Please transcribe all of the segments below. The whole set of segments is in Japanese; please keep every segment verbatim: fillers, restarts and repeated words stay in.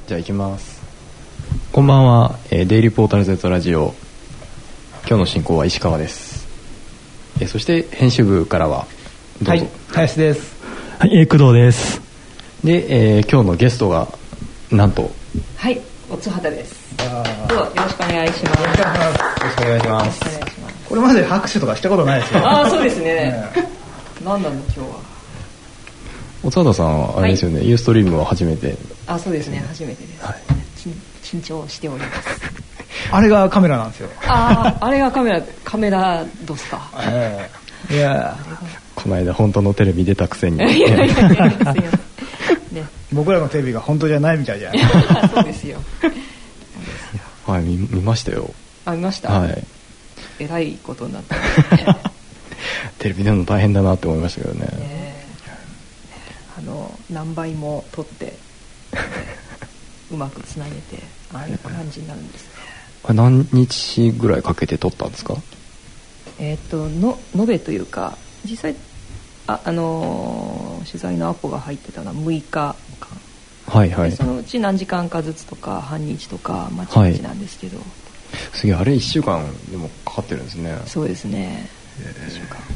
じゃあ行きます。こんばんは、えー、デイリーポータル Z ラジオ、今日の進行は石川です。えー、そして編集部からはどうぞ。 はい、林です。 はい、えー、工藤です。 で、えー、今日のゲストがなんと、 はい、おつはたです。どうぞよろしくお願いします。 よろしくお願いします。 これまで拍手とかしたことないですよ。 ああ、そうですね。何なんだ今日は。 おつはたさんはあれですよね、はい、ユーストリームは初めて。 あ、そうですね、初めてです。はい、緊張しております。 あれがカメラなんですよ。 ああ、あれがカメラ、カメラどうすか。 えー、いやこの間本当のテレビ出たくせに。いやいやいやすいません。ね、 僕らのテレビが本当じゃないみたいじゃない。 そうですよ。 はい、見, 見ましたよ。 あ、見ました。 はい。 えらいことになったんですね。 テレビ出るの大変だなって思いましたけどね。 ね、あの何倍も撮ってうまくつなげてああいう感じになるんですね。 何日ぐらいかけて撮ったんですか？ えっとの延べというか実際 あ, あのー、取材のアポが入ってたのはむいかかん。 はいはい。 そのうち何時間かずつとか半日とかまちまちなんですけど、はい、 すげえ、あれいっしゅうかんでもかかってるんですね。 そうですね、いっしゅうかん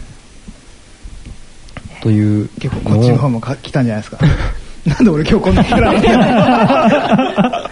という結構こっちの方もか来たんじゃないですか。なんで俺今日こんなキャラ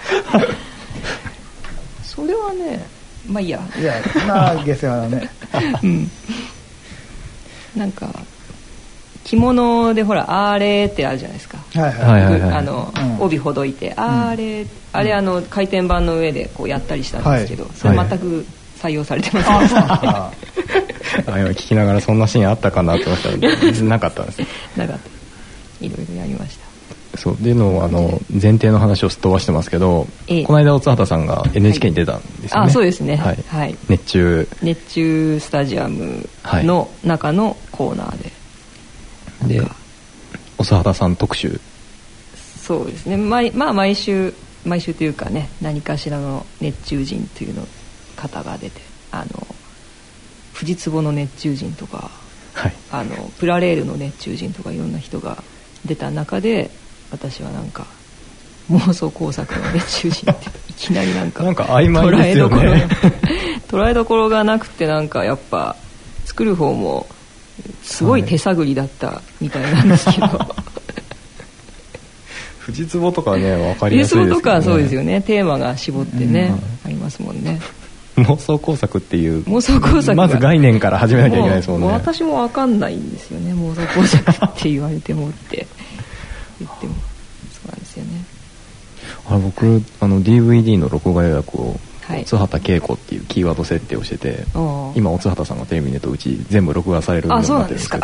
それはね、まあいいや。 いや、まあ下世話だね。 うん、なんか着物でほらあれってあるじゃないですか。 はいはいはい、 あの、うん、帯ほどいてあれ、うん、あれあの回転板の上でこうやったりしたんですけど、はい、それ全く採用されてませんでした、ね。ああ今聞きながらそんなシーンあったかなと思ったらなかったんです。 なかった。いろいろやりました。 そうでのあの前提の話をすっ飛ばしてますけど、ええ、この間おつはたさんが エヌエイチケー に出たんですよね。 あ、そうですね、 はいはい、 熱中熱中スタジアムの中のコーナーで、 はい、でおつはたさん特集。そうですね、毎、まあ、毎週毎週というかね、何かしらの熱中人というの方が出て、あの藤壺の熱中人とか、はい、あのプラレールの熱中人とかいろんな人が出た中で、私はなんか妄想工作の熱中人っていきなりなんかなんか曖昧ですよね。 捉えどころがなくて、なんかやっぱ作る方もすごい手探りだったみたいなんですけど、はい、 藤壺とかね分かりやすいですけどね。藤壺とかそうですよね、テーマが絞ってね、うん、ありますもんね。 妄想工作っていう妄想工作まず概念から始めなきゃいけないですもんね。 も私も分かんないんですよね、妄想工作って言われてもって言ってもそうなんですよね。 あれ僕あの ディーブイディー の録画予約をはい、 津畑恵子っていうキーワード設定をしてて、今お津畑さんがテレビネとうち全部録画されるようになってるんですけど。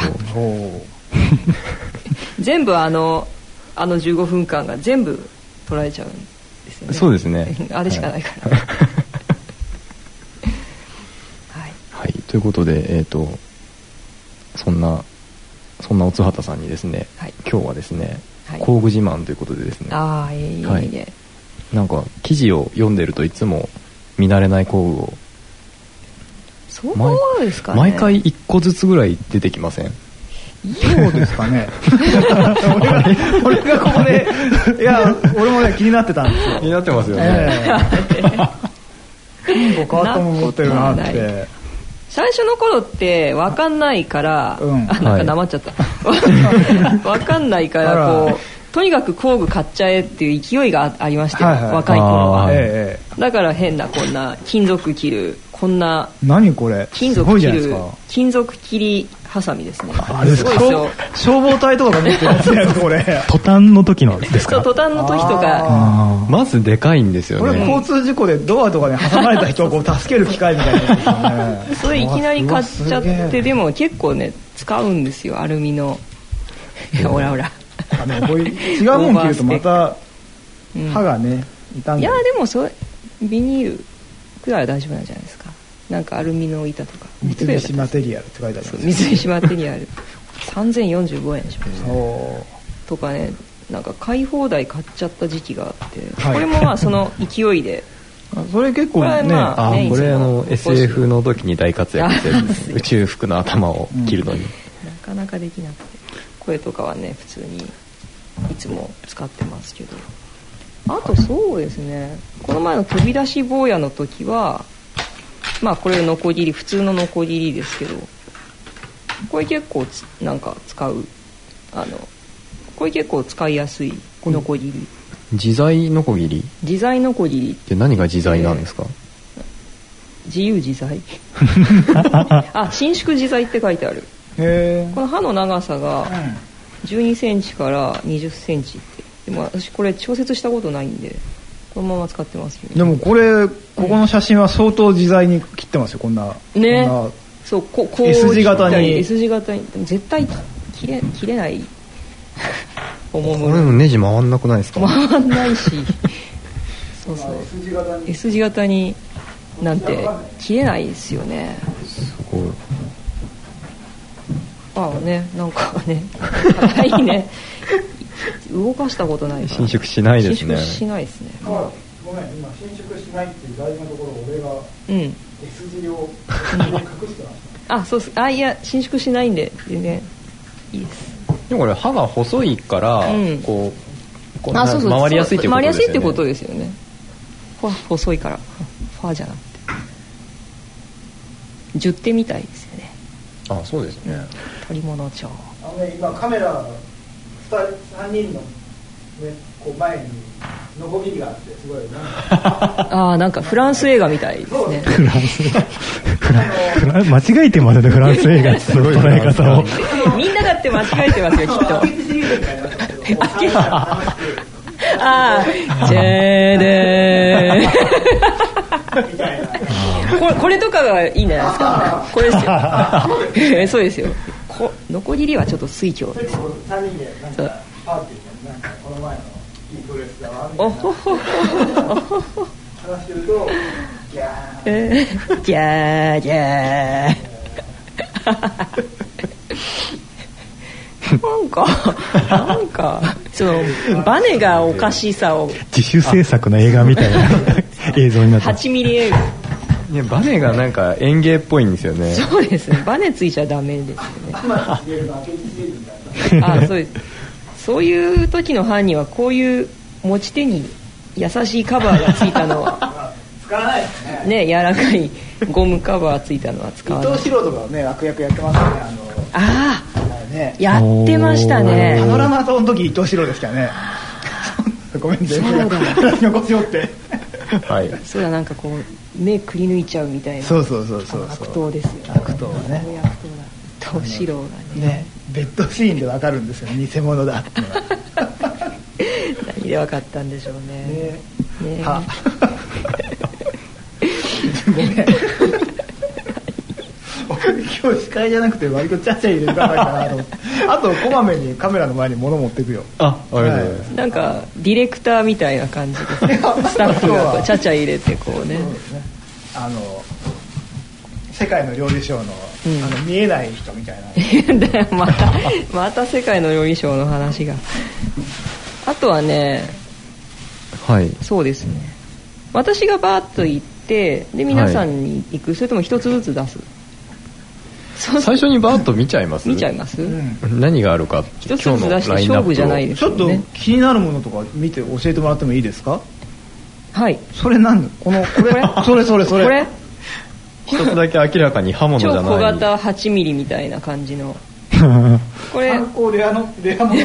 全部あのあのじゅうごふんかんが全部捉えちゃうんですよね。 そうですねあれしかないから、はいはいはい、ということで、えーと、そんなそんなお津畑さんにですね、はい、今日はですね、はい、工具自慢ということでですね、 ああいいね、はい、 なんか記事を読んでるといつも見慣れない工具をそうですかね、 毎回いっこずつぐらい出てきません？ そうですかね。俺, が俺がここでいや俺もね気になってたんですよ。 気になってますよね、 えー、変わったもん持ってるなって。 最初の頃って分かんないから、うん、あなんかなまっちゃった、はい、分かんないからこうとにかく工具買っちゃえっていう勢いがありましたよ、はいはい、若い頃は、ええ、だから変なこんな金属切るこんな何これ金属切る金属切りハサミですね。 あれですか、消防隊とかが持ってるやつやつこれトタンの時のですか？ そう、トタンの時とかまずでかいんですよね。 これ交通事故でドアとかに挟まれた人をこう助ける機械みたいなやつですよね。 それいきなり買っちゃって、でも結構ね使うんですよ、アルミのほらほらあのこういう違うもん切るとまた歯がね、 うん、傷んで、いやでもそれビニールくらいは大丈夫なんじゃないですか。なんかアルミの板とか三菱マテリアルって書いてあるんです。 三菱マテリアルさんぜんよんじゅうごえんしましたとかね。なんか買い放題買っちゃった時期があって、はい、これもまあその勢いでそれ結構ね、 これ、まあ、ね、あこれあの エスエフ の時に大活躍してるんです宇宙服の頭を切るのに、うん、 なかなかできなくて、これとかはね普通にいつも使ってますけど、 あとそうですね、この前の飛び出し坊やの時はまあこれノコギリ、普通のノコギリですけど、これ結構つなんか使う、あのこれ結構使いやすいノコギリ。 自在ノコギリ。 自在ノコギリって何が自在なんですか？ 自由自在あ、伸縮自在って書いてある。 へこの刃の長さがじゅうにセンチからにじゅっセンチって。でも私これ調節したことないんでこのまま使ってますよ、ね、 でもこれここの写真は相当自在に切ってますよ、こんなね。 こんなそう、ここう S 字型に S 字型にでも絶対切れ切れないおもむこれもネジ回んなくないですか？ 回んないしそうそう S 字型になんて切れないですよね。 すごい。 ああね、なんかね硬いね動かしたことないから伸縮しないですね。 伸縮しないですね。 あ、ごめん、今伸縮しないっていう大事なところを俺がうん S 字を隠してましあ、そうっす。あ、いや伸縮しないんで全然いいです。 でもこれ刃が細いから、うん、こう、こうあ、そうそう、 回りやすいってことですよね。 回りやすいってことですよね。ファ細いからファじゃなくてじゅってみたいですよね。 あ、そうですね。 取り物帳。 あのね、今カメラさんにんの、ね、こう前にノコギリがあってすごいああ、なんかフランス映画みたいですね。 フランスフラン間違えてますね、フランス映画って捉え方をみんなだって間違えてますよきっとああ、ジェーデーこれ、これとかがいいんじゃないですか。これですよそうですよ。こノコギリはちょっと水郷ですよ。さんにんでなんかパーティーでなんかこの前のいいドレスだわみたいな話してるとギャーギャーギャーなんかなんかそのバネがおかしさを自主制作の映画みたいな映像になってはちミリ映画。 いや、バネがなんか園芸っぽいんですよね。 そうですね、バネついちゃダメですよねあ、そうです。そういう時の犯人はこういう持ち手に優しいカバーがついたのは使わないですね。 ね、柔らかいゴムカバーついたのは使わない。 伊藤四郎とかね、悪役やってますよね。あのああ、 ね、 やってましたね。 パノラマの時伊藤四郎でしたよねごめんね、 そうだ残しよってはい、 そうだ、なんかこう目くり抜いちゃうみたいな。 そうそうそうそう、 悪党ですよね。 悪党はね、 悪党だ。伊藤四郎がね、 ね、ベッドシーンでわかるんですよ、偽物だってのは何でわかったんでしょうね。ね。ねはごめん今日司会じゃなくて割とちゃちゃ入れるかないかなと思ってあとこまめにカメラの前に物持っていくよ。 あ、ありがとうございます、 はい、なんかディレクターみたいな感じですねスタッフがこうちゃちゃ入れてこうね、 そうですね、あの世界の料理ショーの、うん、あの見えない人みたいなまたまた世界の料理ショーの話があとはね、 はい、 そうですね、私がバーッと行ってで皆さんに行く、はい、それとも一つずつ出す。 最初にバーッと見ちゃいます見ちゃいます、うん、 何があるか一つずつ出して勝負じゃないですよね。 ちょっと気になるものとか見て教えてもらってもいいですか。 はい。 それ何このこれそれそれそれこれ一つだけ明らかに刃物じゃない超小型はちミリみたいな感じのこれ参考レアのレアも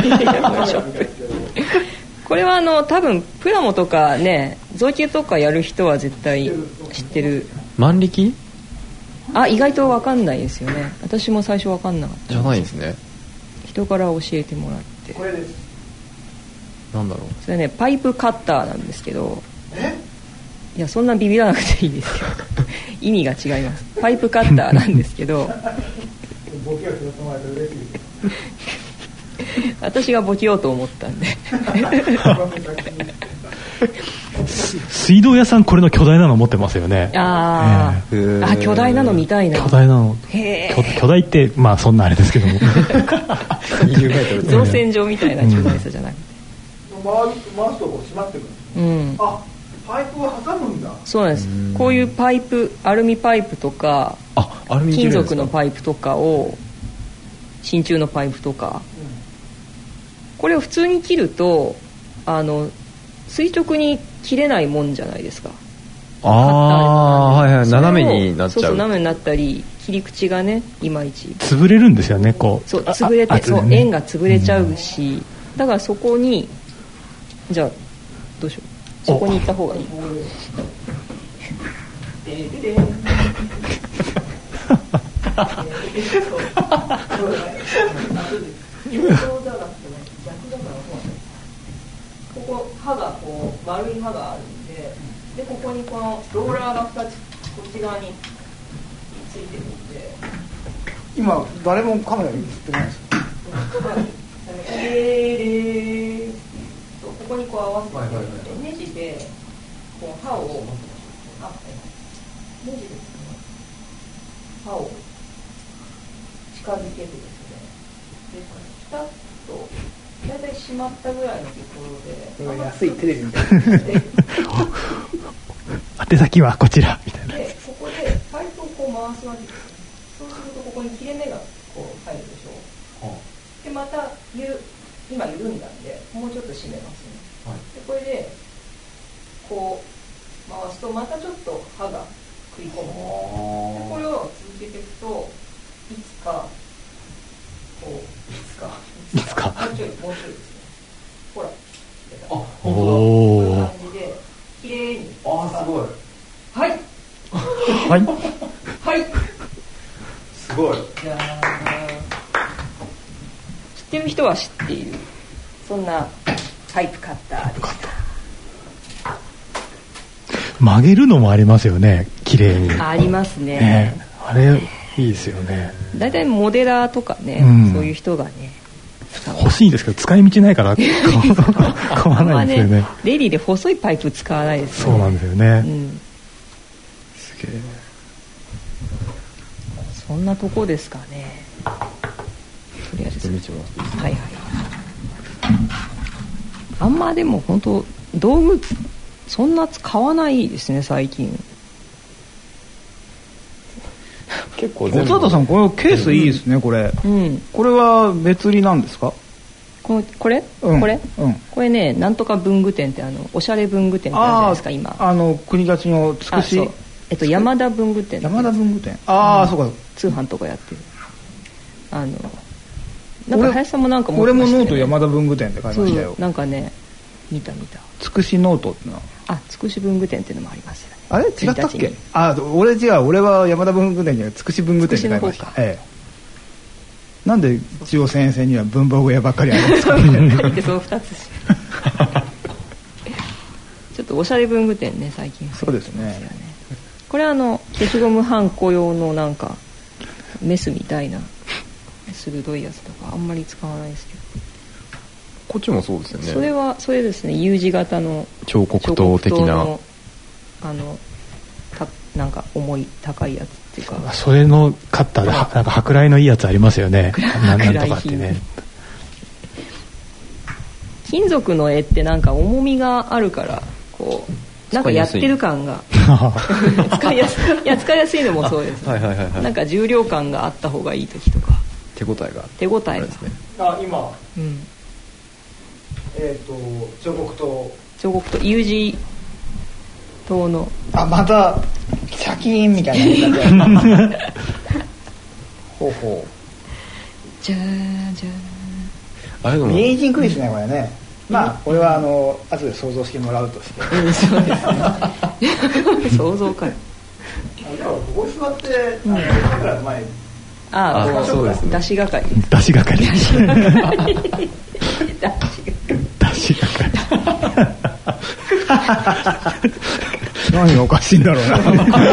これはあの多分プラモとかね造形とかやる人は絶対知ってる。 万力？ あ、意外と分かんないですよね。私も最初分かんなかった。 じゃないですね。 人から教えてもらって。 これです。 なんだろう。 それねパイプカッターなんですけど。 え？ いやそんなビビらなくていいですよ。意味が違います。パイプカッターなんですけど。 ボケをしてもらえて嬉しい。 私がボケようと思ったんで。 水道屋さんこれの巨大なの持ってますよね。 あ、えー、あ巨大なの見たいな。 巨大なのへ巨, 巨大ってまあそんなあれですけどもにじゅうメートル造船場みたいな巨大さじゃなくて、 うん、回すとこう閉まってくる、うん、あパイプを挟むんだ。 そうなんです。こういうパイプアルミパイプとかあアルミ金属のパイプとかを真鍮のパイプとか、うん、これを普通に切るとあの垂直に切れないもんじゃないですか。 ああ、はいはい、斜めになっちゃう。 そうそう、斜めになったり切り口がねいまいち潰れるんですよね、こう。 そう潰れて、ね、そう円が潰れちゃうし、うん、だからそこにじゃあどうしよう、そこに行った方がいい。ででででここ刃がこう丸い刃があるんで、でここにこのローラーがふたつこっち側についてるんで、 今誰もカメラに映ってないです。 えー、ここにこう合わせて、はいはいはい、ネジでこう刃をあネジですね、刃を近づけてですね、でピタッと大体閉まったぐらいのところで、 安いテレビみたいな宛先はこちらみたいな。 でここでパイプをこう回すわけですね。そうするとここに切れ目がこう入るでしょう、はあ、でまたゆる今緩んだんでもうちょっと締めますね、はい、でこれでこう回すとまたちょっと刃が食い込む。でこれを続けていくといつかこういつかいつかもうちょいもうちょいですね。ほら、 あ、 おお、 こんな感じで綺麗に。 あ、すごい。 はいはいはい、 すごい。 じゃあ知ってる人は知っている、そんなパイプカッターでした。 曲げるのもありますよね、綺麗に。 ありますね、 ね、あれいいですよね。 だいたいモデラーとかね、うん、そういう人がね欲しいんですけど使い道ないから買わないですよね。 レディで細いパイプ使わないですよね。 そうなんですよね、うん、 すげえ。 そんなとこですかね。とりあえずはいはい。あんまでも本当道具そんな使わないですね最近。 結構小里さんこのケースいいですね、うん、これ、うん、これは別売りなんですか？ こ, これ、うん、これ、うん、これね、なんとか文具店ってあのおしゃれ文具店ってあるじゃないですか今。 あの国立のつくし、 えっと山田文具店。 山田文具店。ああ、うん、そうか。 通販とかやってる。あのなんか林さんもなんか持ってましたよね。俺もノート山田文具店って買いましたよ。 なんかね見た見た。 つくしノートっての。 あ、つくし文具店っていうのもありますよね。 あれ違ったっけ？あ、俺違う。俺は山田文具店にはつくし文具店って買いました。ええ。なんで中央線線には文房具屋ばっかりあるんですかね。 ってそのふたつしちょっとおしゃれ文具店ね最近。 そうですね。 これはあの消しゴムはんこ用のなんかメスみたいな鋭いやつとかあんまり使わないですけど。 こっちもそうですよね。 それはそれですね、 U 字型の彫刻刀的なあのたなんか重い高いやつっていうか、 それのカッターでなんか舶来のいいやつありますよね。なんとかってね。 金属の絵ってなんか重みがあるからこうなんかやってる感が使いやすい。いや使いやすいのもそうです、ね。はいはいはいはい、なんか重量感があった方がいい時とか。 手応えが。 手応えが。 ですね。あ今。うん。えっ、ー、と彫刻刀。 彫刻刀 U 字刀の。 あまたシャキーンみたいな感じで。ほうほう。 じゃーじゃー。 あれでも見えにくいですねこれね。まあこれはあの後で想像してもらうとして。 うん、そうですね。想像かよ。 ここ座って、うん、あのカメラの前に。 ああ、そうですね。出し係。 出し係。 出し係。 出し係。 何がおかしいんだろうな。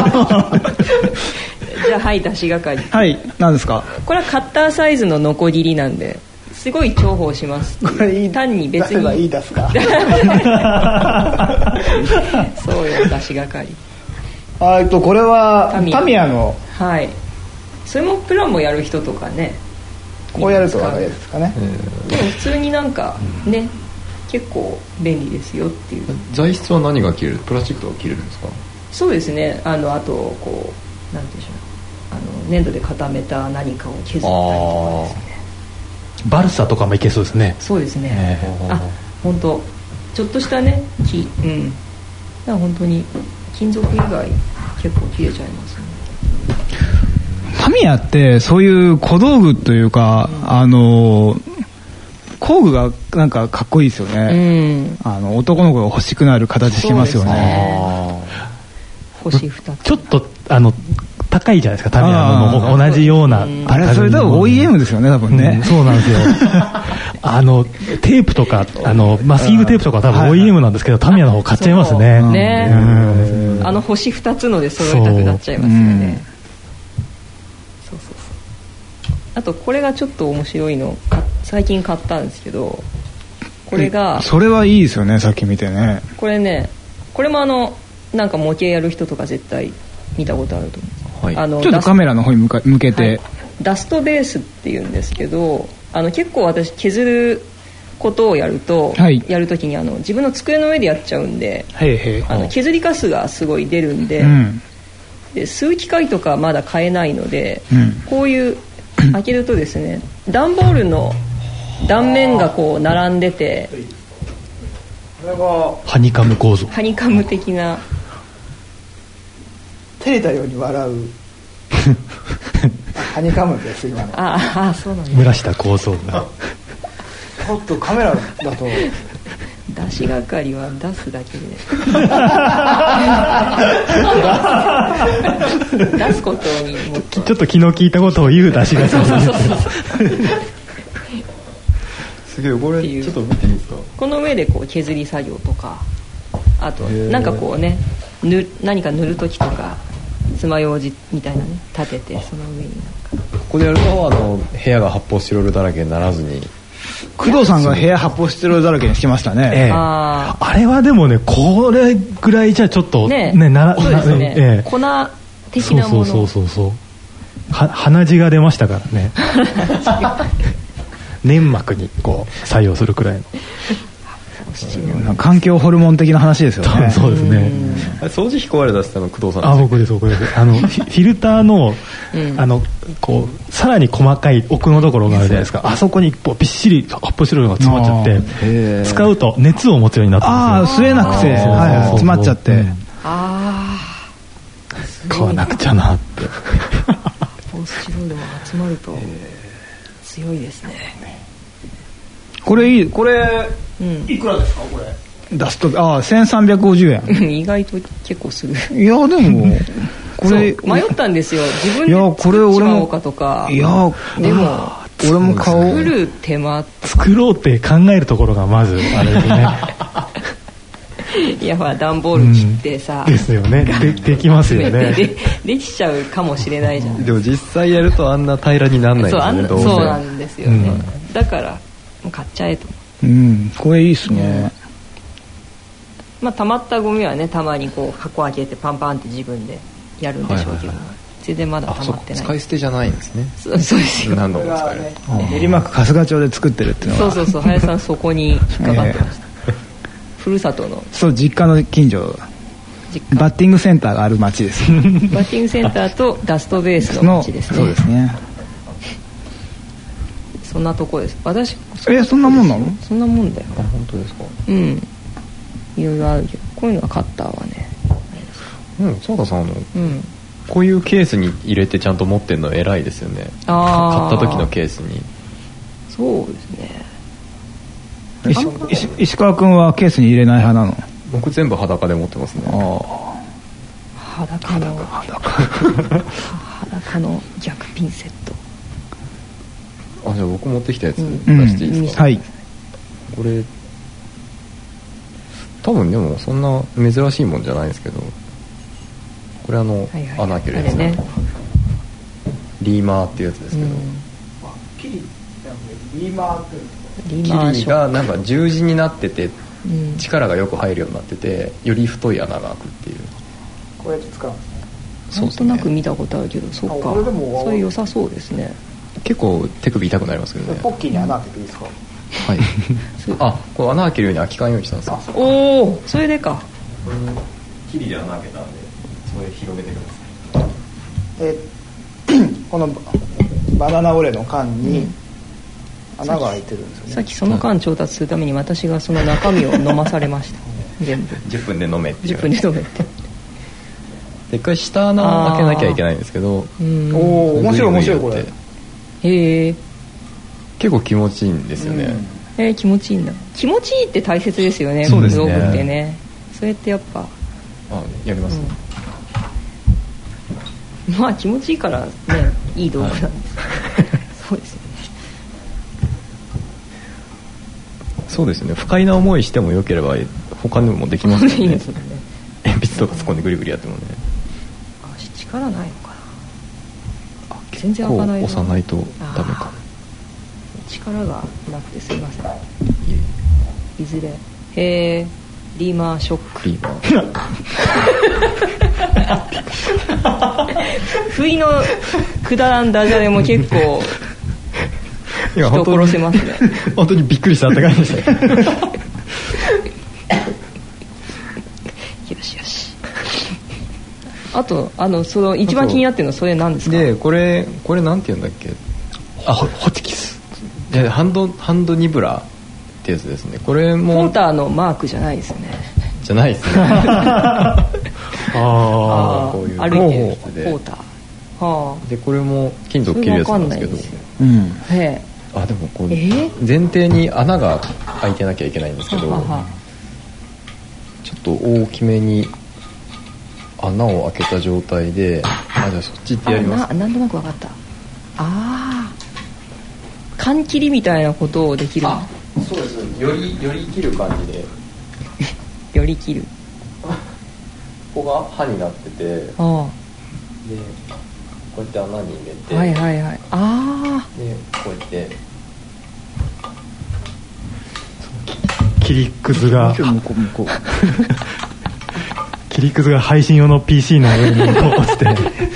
じゃあはい出し係。 はい、何ですか。 これはカッターサイズのノコギリなんで。すごい重宝します。 これいい単に別に。出せばいいですか。 そうよ出し係。 あえっとこれはタミヤの。 はい。それもプランもやる人とかね。 こうやると分かるやつですかね。 でも普通になんかね、うん、結構便利ですよっていう。 材質は何が切れる？プラスチックが切れるんですか？ そうですね。あのあとこうなんていうんでしょう。あの粘土で固めた何かを削ったりとかですね。 バルサとかもいけそうですね。 そうですね。あ、本当ちょっとしたね木、うん、だから本当に金属以外結構切れちゃいますね。 タミヤってそういう小道具というか、うん、あの工具がなんかかっこいいですよね、うん、あの男の子が欲しくなる形してますよね。 星ふたつちょっとあの高いじゃないですか、タミヤのも同じような、うん、 あれそれ多分 オーイーエム ですよね多分ね、 うん、そうなんですよあのテープとかあのマスキングテープとか多分 オーイーエム なんですけど、タミヤの方買っちゃいますね。 ね、うん、あの星ふたつので揃えたくなっちゃいますよね。そうそうそう。あとこれがちょっと面白いの最近買ったんですけど、これがそれはいいですよね、さっき見てね。 これね、これもあのなんか模型やる人とか絶対見たことあると思う、はい、あのちょっとカメラの方に向か向けて、はい、ダストベースっていうんですけど、あの結構私削ることをやると、はい、やるときにあの自分の机の上でやっちゃうんで、へいへい、あの削りカスがすごい出るんで、うん、で吸う機械とかまだ買えないので、うん、こういう開けるとですね、段ボールの断面がこう並んでて、 これがハニカム構造、 ハニカム的な、 照れたように笑うハニカムです今の。 ああ、そうなんです。 蒸らした構造がちょっとカメラだと出し係は出すだけで出すことにもちょっと昨日聞いたことを言う出し係すげえ、これちょっと見ていいですか。 この上でこう削り作業とか、あとなんかこうね、ぬ何か塗るときとか爪楊枝みたいなね立てて、その上になんかここでやるとあの部屋が発泡スチロールだらけにならずに、 工藤さんが部屋発泡スチロールだらけにしてましたね、ええ、 あ, あれはでもね、これぐらいじゃちょっとね、 ね、 なそうですね、ええ、粉的なもの、 そうそうそうそう、は鼻血が出ましたからね粘膜にこう作用するくらいの環境ホルモン的な話ですよね。 そうですね。 掃除機壊れ出したの工藤さん。 あ、僕です僕です。あのフィルターの、うん、あのこうさらに細かい奥のところがあるじゃないですか。あそこにこうびっしり発泡スチロールが詰まっちゃって、使うと熱を持つようになってますよ。 ああ、吸えなくて、はいはい、詰まっちゃって。うん、 ああ。 買わなくちゃなって。 発泡スチロールも集まると強いですね。 これいい、これ、うん、いくらですかこれ。ダスト、ああ、せんさんびゃくごじゅうえん。 意外と結構する。 いやでもこれ迷ったんですよ。自分で作っちまおうかとか。 いやでも俺も買おう。 作る手間。 作ろうって考えるところがまずあれですね。 いやほら段ボール切ってさ、 うん、ですよね。で, できますよね。 で, できちゃうかもしれないじゃん。 でも実際やるとあんな平らになんないんですよね。 そう、そうなんですよね。うん、だから買っちゃえと。 うん、これいいっすね。 まあ溜まったゴミはね、たまにこう箱開けてパンパンって自分でやるんでしょうけど、はいはいはい、全然まだ溜まってない。 使い捨てじゃないんですね。 そう、そうですよ。 何度も使える。 練馬区春日町で作ってるっていうのは。 そうそうそう、林さんそこに引っかかってました。ふるさとの。 そう、実家の近所。バッティングセンターがある町です。 バッティングセンターとダストベースの町ですね。 そうですね。 そんなとこです。私、 え、そんなもんなの？ そんなもんだよ。 あ、本当ですか。 うん。いろいろあるけど、こういうのはカッターはね。 うん、澤田さん、あの、 うん、 こういうケースに入れてちゃんと持ってるの偉いですよね。あ、買った時のケースに。 そうですね。 石, 石, 石川君はケースに入れない派なの？ 僕全部裸で持ってますね。あ、 裸の裸裸の逆ピンセット。 あ、じゃあ僕持ってきたやつ出していいですか？ うん、はい。 これ多分でもそんな珍しいもんじゃないんですけど、これあの、はいはい、穴開けるやつ、ね、リーマーっていうやつですけど、うん、 キリリーマーってキリがなんか十字になってて、うん、力がよく入るようになってて、より太い穴が開くっていう。 こうやって使うんですか？なんとなく見たことあるけど、そうか、それ良さそうですね。 結構手首痛くなりますけどね。 ポッキーに穴開けていいですか？ はい。あ、これ穴開けるように空き缶用意したんですよ。 おお、それでか。 これキリで穴開けたんで、それ広げてください。 えこのバナナオレの缶に、 穴が開いてるんですよね。 さっきその間調達するために私がその中身を飲まされました全部じゅっぷんで飲めってじゅっぷんで飲めってで一回下穴を開けなきゃいけないんですけど、 おお面白い面白いこれ。 へえ結構気持ちいいんですよね、 うん、えー、気持ちいいんだ。気持ちいいって大切ですよね。 そうですね。 道具ってね。それってやっぱあやります、ねうん、まあ気持ちいいからねいい道具なんです、はい、そうですよね。 そうですね。不快な思いしてもよければ他にもできますよね。いいですね。鉛筆とか突っ込んでグリグリやってもね。 足力ないのかな。あ全然開かないな。 押さないとダメか。 力がなくてすいません。いずれへえリーマーショック。リーマー不意のくだらんダジャレも結構人殺せますね。 本当にびっくりしたって感じでしたよしよし。あとあのその一番気になってるのはそれ何ですか。 でこれこれなんて言うんだっけ。あホチキス。でハンドハンドニブラってやつですね。これもポーターのマークじゃないですよね。 じゃないですね。ああこういう歩いてる人でポーター。はあ。 でこれも金属切るやつなんですけど。 うん。 へえ。 あでもこう前提に穴が開いてなきゃいけないんですけど、ははちょっと大きめに穴を開けた状態で、あじゃあそっち行ってやります。 あななんとなく分かった。ああ缶切りみたいなことをできる。 あそうです。よりより切る感じでより切る。 ここが刃になってて、あでこうやって穴に入れて、 はいはいはい。ああでこうやって切りくずが切りくずが配信用の ピーシー の上に落ちて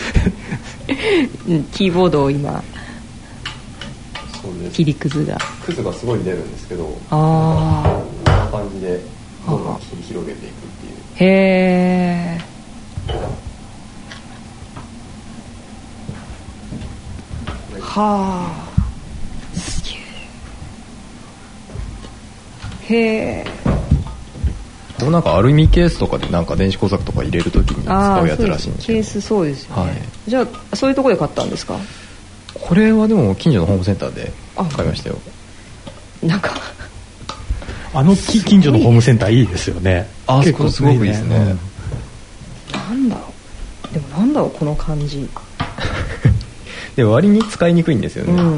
キーボードを今そうです切りくずがくずがすごい出るんですけど、 あこんな感じでどんどん切り広げていくっていう。 へえ。はあすげえ。へえ。 でもなんかアルミケースとかでなんか電子工作とか入れるときに使うやつらしいんですけど。 ケースそうですよね、はい、じゃあそういうところで買ったんですか。 これはでも近所のホームセンターで買いましたよ。 なんかあの近所のホームセンターいいですよね。 あ結構すごくいいですね、うん、 なんだろうでもなんだろうこの感じで割に使いにくいんですよね、うん、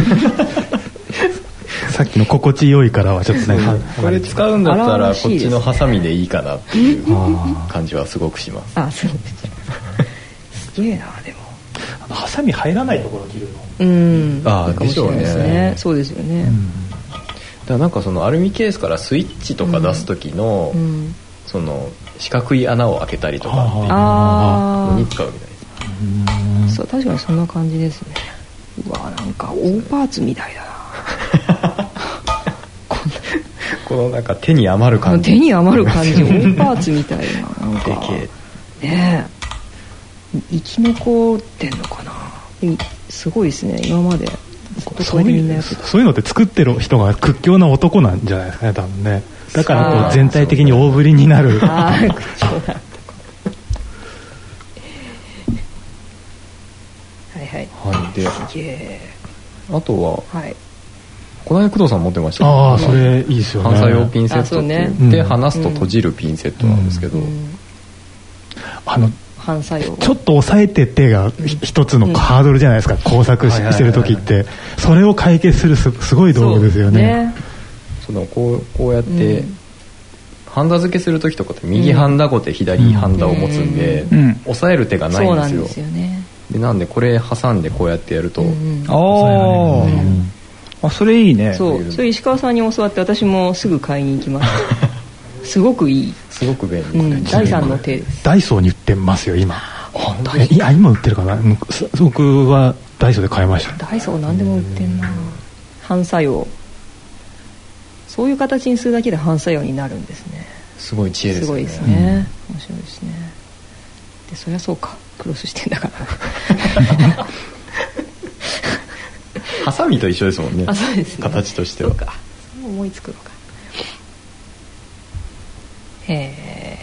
さっきの心地よいからはちょっとねこれ使うんだったらこっちのハサミでいいかなっていう感じはすごくします。 あそうですすげえな。でもあのハサミ入らないところ切るのうんああでしょうね。 そうですよね、うん、 だからなんかそのアルミケースからスイッチとか出す時の、うん、その四角い穴を開けたりとかっていうのに使うみたいです。 うんそう確かにそんな感じですね。うわなんか大パーツみたいだなこのなんか手に余る感じ手に余る感じ大パーツみたいななんかでけえねえ生き残ってんのかな。すごいですね今までそういう、そういうのって作ってる人が屈強な男なんじゃないですかね多分ね。だからこう全体的に大振りになる。 ああ屈強な男はいはいはいですげえ。 あとは、 はい、 この間工藤さん持ってました。 ああそれいいですよね。 反作用ピンセットって言って、ね、離すと閉じるピンセットなんですけど、うんうん、 あの反作用ちょっと押さえて手が一つのハードルじゃないですか、うん、工作してる時ってそれを解決する す, すごい道具ですよね。 そのこうこうやって、うん、ハンダ付けする時とかって右ハンダごて左ハンダを持つんで、うん、押さえる手がないんですよ。そうなんですよね。でなんでこれ挟んでこうやってやると、うん、 ああそれいいね。 そうそれ石川さんに教わって私もすぐ買いに行きましたすごくいいすごく便利、 うん、だいさんの手です。 ダイソーに売ってますよ今。いや今売ってるかな。僕はダイソーで買いました。 ダイソー何でも売ってんな。反作用そういう形にするだけで反作用になるんですね。 すごい知恵ですね。 すごいですね、うん、面白いですね。でそりゃそうかクロスしてんだからハサミと一緒ですもんね。 あ、そうですね。 形としては。 そうか。そう思いつくのか。へえ。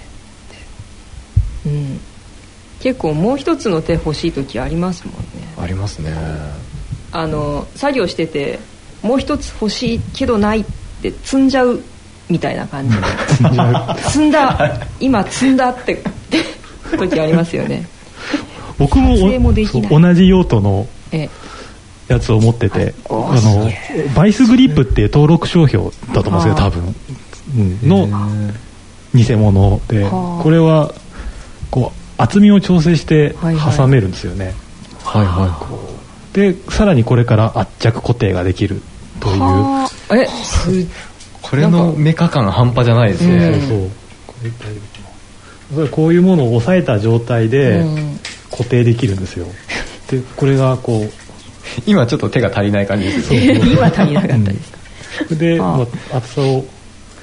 うん。結構もう一つの手欲しい時ありますもんね。 ありますね。 あの作業しててもう一つ欲しいけどないって積んじゃうみたいな感じで積んだ今積んだって時ありますよね。 僕も同じ用途のやつを持ってて、あのバイスグリップっていう登録商標だと思うんですけど、多分、うん、の偽物で、これはこう厚みを調整して挟めるんですよね。 はいはい。 でさらにこれから圧着固定ができるという。 え、 これのメカ感半端じゃないですね。 そうそう。これこういうものを押さえた状態で固定できるんですよ。でこれがこう今ちょっと手が足りない感じです。 そうそう今足りなかったですか。 うん、で、まあ、厚さをちょっ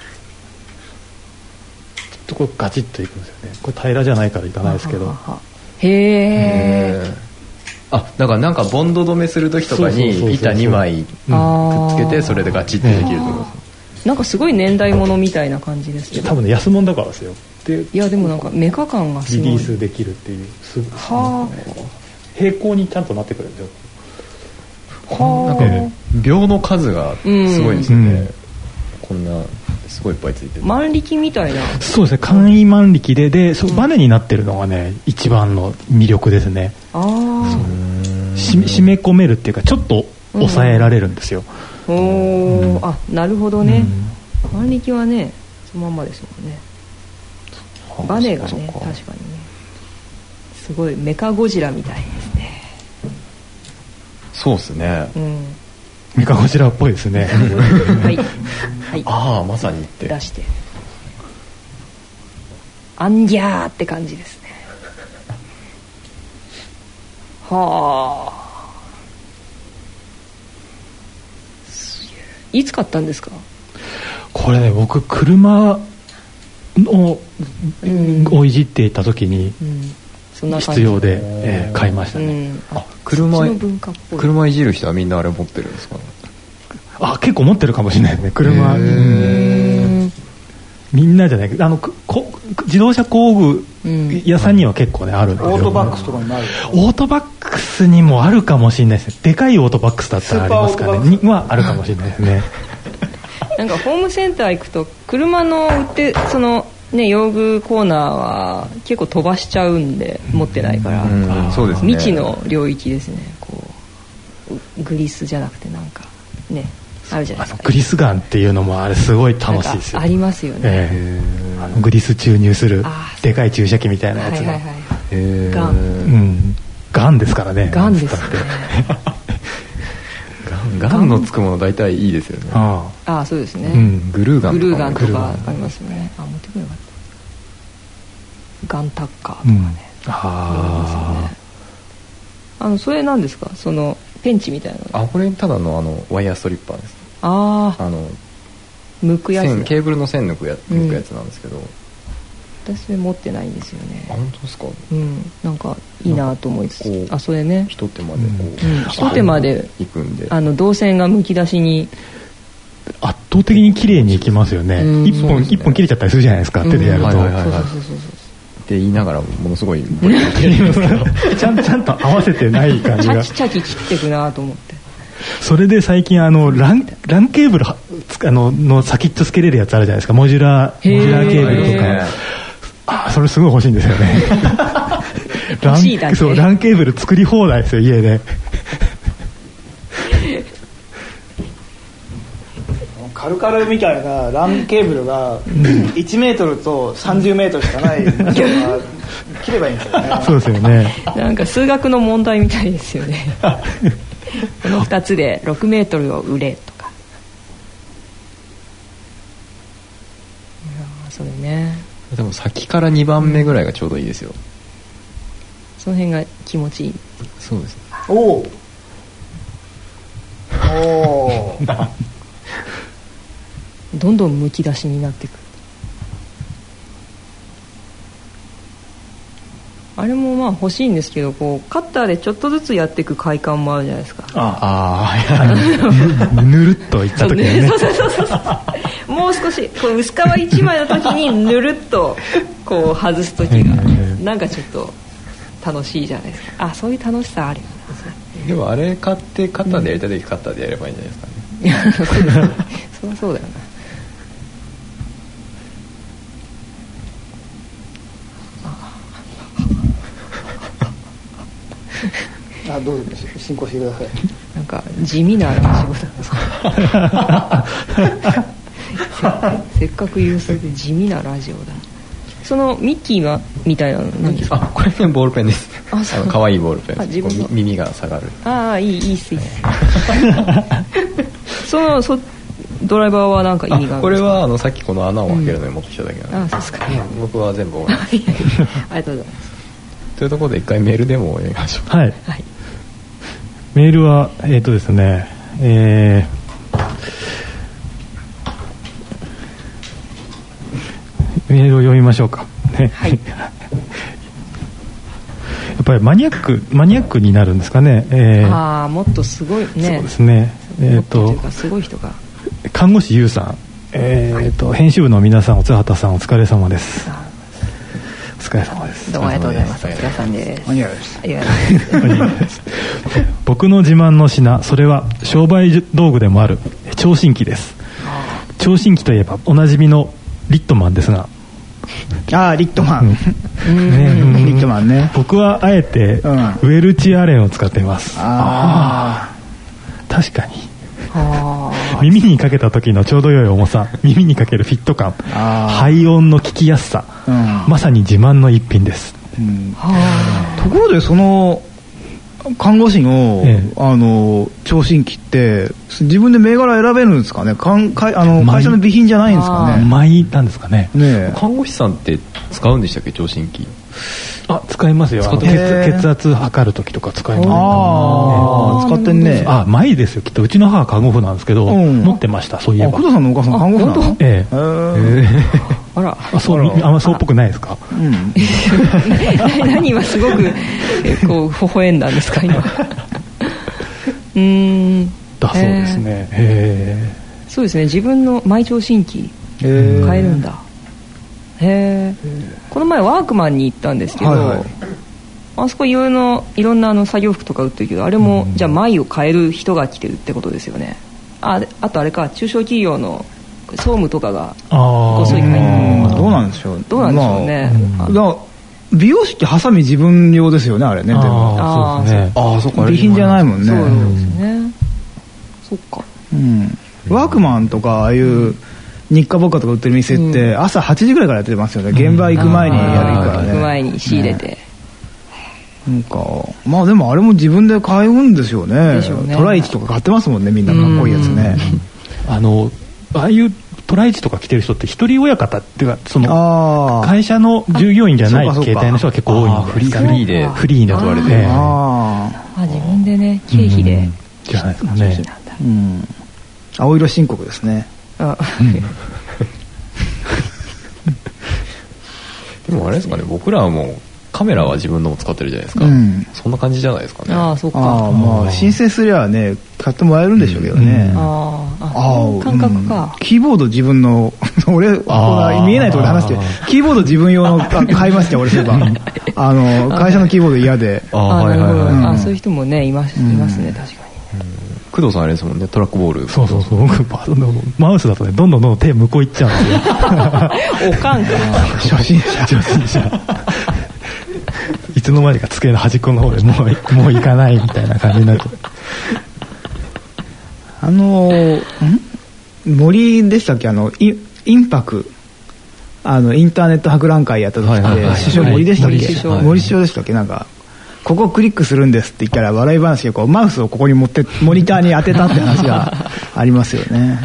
とこうガチッといくんですよね。これ平らじゃないからいかないですけど。 へえ。 あ、だからなんかボンド止めする時とかに板にまいくっつけてそれでガチッとできるとか、 なんかすごい年代物みたいな感じですけど、 多分ね安物だからですよ。でいやでもなんかメカ感がすごいリリースできるっていう、は平行にちゃんとなってくるんですよ。 はなんか秒の数がすごいですよね、うん、こんなすごいいっぱいついてる万力みたいな。 そうですね、簡易万力ででそうバネになってるのがね一番の魅力ですね。ああ、締め込めるっていうかちょっと抑えられるんですよ。 うん、おお、あ、なるほどね、うん、万力はねそのまんまですもんね。バネがね確かにねすごいメカゴジラみたいですね。 そうですね、うん、 メカゴジラっぽいですね。 はい、はい、 ああまさにって出してあんぎゃーって感じですね。はあ、いつ買ったんですかこれね。僕車を、うん、をいじっていた時に、うん、必要で、えー、買いましたね、うん、 あ、車車いじる人はみんなあれ持ってるんですかね。 あ、結構持ってるかもしれないですね車。みんなじゃないけど、あのこ自動車工具屋さんには結構ね、うん、あるんですよ。 オートバックスとかにもある。 オートバックスにもあるかもしれないですね。でかいオートバックスだったらありますかね。にはあるかもしれないですね。 なんかホームセンター行くと車の売ってそのね用具コーナーは結構飛ばしちゃうんで持ってないから、うん、そうですね、未知の領域ですね。こうグリスじゃなくてなんかねあるじゃないですか。 あのグリスガンっていうのもあれすごい楽しいですよ。 ありますよね、 えー、あのグリス注入するでかい注射器みたいなやつが、はいはいはい、ガン、うん、ガンですからね。 ガンですね。 ガンのつくもの大体いいですよね。 ああ、そうですね、 うん、グルーガンとか、 グルーガンとかありますよね。あ、持ってくればよかった。ガンタッカーとかね、うん、ああ、ね、あのそれなんですか、そのペンチみたいな。 あ、これただのあのワイヤーストリッパーです。 ああ、 あの剥くやつ、 ケーブルの線抜くや、抜くやつなんですけど、うん、 私持ってないんですよね。 あ、本当ですか。 うん、なんかいいなと思いつつ、あ、それね、 一手間でこう、 うん、一手間で行くんで、 あの導線がむき出しに圧倒的に綺麗にいきますよね。うん、一本、ね、一本切れちゃったりするじゃないですか、うん、手でやると。はいはいはいはい、そうそうそうそうって言いながらものすごいちゃんちゃんと合わせてない感じが。 チャキチャキ切っていくなと思って。 それで最近あのランランケーブルあのの先っちょつけれるやつあるじゃないですか。モジュラーモジュラーケーブルとか。あ、それすごい欲しいんですよね。ラン、そう、ランケーブル作り放題ですよ、家で。 カルカルみたいなランケーブルがいちメートルとさんじゅうメートルしかないのが切ればいいんですよね。 そうですよね。 なんか数学の問題みたいですよね。このふたつでろくメートルを売れとか。いや、それね。 でも先からにばんめぐらいがちょうどいいですよ。 その辺が気持ちいい。 そうですね。 おおおおどんどんむき出しになっていく。 あれもまあ欲しいんですけど、こうカッターでちょっとずつやっていく快感もあるじゃないですか。 ああぬるっといった時にね。 そうそうそうそうもう少しこう薄皮一枚の時にぬるっとこう外す時がなんかちょっと楽しいじゃないですか。あ、そういう楽しさあるよな。 でもあれ買ってカッターでやりたい時カッターでやればいいんじゃないですかね。 そりゃそうだよな。 あ、どうぞ進行してください。 なんか地味な仕事せっかく有数で地味なラジオだ。そのミッキーがみたいなの何ですか？ あ、これねボールペンです。 あ、そう。 あの可愛いボールペン。 あ、自分の耳が下がる。 ああ、いいいいっすいいっす。そのそドライバーは何か意味があるんですか？ これはあのさっきこの穴を開けるのに持ってきただけなんで、 うん、あ、そうですか。 僕は全部ありがとうございます。 というところで一回メールでもお願いします。 はい、はい、メールはえっとですね、えー、メールを読みましょうかね、はい、やっぱりマニアックマニアックになるんですかね、えー、 ああ、もっとすごいね。そうですね、えー、とすごい人が看護師ゆうさん、えーと、はい、編集部の皆さん、おつはたさん、お疲れ様です。お疲れ様です。 どうもありがとうございます。お疲れさんです。 お願いです。 ありがとうございます。 僕の自慢の品、それは商売道具でもある聴診器です。聴診器といえばおなじみのリットマンですが、 ああ、リットマン、 うんね、 リットマンね。 僕はあえて、うん、ウェルチアレンを使っています。ああ、確かに耳にかけた時のちょうど良い重さ、耳にかけるフィット感、肺音の聞きやすさ、うん、まさに自慢の一品です、うん、 ところでその看護師の、ええ、あの聴診器って自分で銘柄選べるんですかね。かんかあの会社の備品じゃないんですかね。 舞なんですかね。 ね、看護師さんって使うんでしたっけ、聴診器。 あ、使いますよ。あの血, 血圧測るときとか使います。 ああ、使ってんね。 あ、前ですよ、きっと。うちの母看護婦なんですけど、うん、持ってました、そういえば。 工藤さんのお母さん看護婦なの？ ええ。ええあら、 あ、そう、あんまそうっぽくないですか？ うん。何今すごくこう微笑んだんですか今？うーん。 だそうですね。へえ。 そうですね。自分のマイ聴診器買えるんだ。へえ。この前ワークマンに行ったんですけど、はいはい、あそこいろいろいろんなあの作業服とか売ってるけど、あれも、うん、じゃあマイを買える人が来てるってことですよね。あ、あとあれか、中小企業の総務とかがごそい買いに。 どうなんでしょう。 どうなんでしょうね。 まあ、うん、だ美容師ってハサミ自分用ですよね、あれね。でもああ、そうですね。 ああ、そっか。備品じゃないもんね。 そうですね。そっか。 うん。ワークマンとかああいう、うん日課ぼっかとか売ってる店って朝はちじぐらいからやってますよね、うん、現場行く前にやるからね、 行く前に仕入れて、ね、 なんかまあでもあれも自分で買うんですよ ね, でしょうね。トライチとか買ってますもんね、みんなかっこいいやつね。 あのああいうトライチとか着てる人って一人親方っていうか、その会社の従業員じゃない形態の人が結構多いんですかね。 フリーでフリーで取られて、 ああ自分でね経費で、うん、 じゃないですかね。 うん、青色申告ですね。あうん、 でもあれですかね、僕らはもうカメラは自分のも使ってるじゃないですか、うん、そんな感じじゃないですかね。 ああ、そうか。 あ、まあ、申請すりゃね買ってもらえるんでしょうけどね、うん、 ああ、感覚か、 うん、キーボード自分の俺見えないところで話してキーボード自分用の買いましたよ俺。そういえばあの会社のキーボード嫌で。 ああ、はいはいはい、うん、あ、そういう人もねいます、いますね、確かに。 工藤さんあれですもんね、トラックボール。 そうそうそう、マウスだとねどんどんどんどん手向こういっちゃうんですよ。 おかんか初心者初心者いつの間にか机の端っこの方でもうもう行かないみたいな感じになっちゃう。 あのん森でしたっけ、あのイインパクあのインターネット博覧会やった時って、はいはいはい、師匠森でしたっけ、はい、森師匠でしたっけ、なんかここをクリックするんですって言ったら笑い話がこうマウスをここに持ってモニターに当てたって話がありますよね。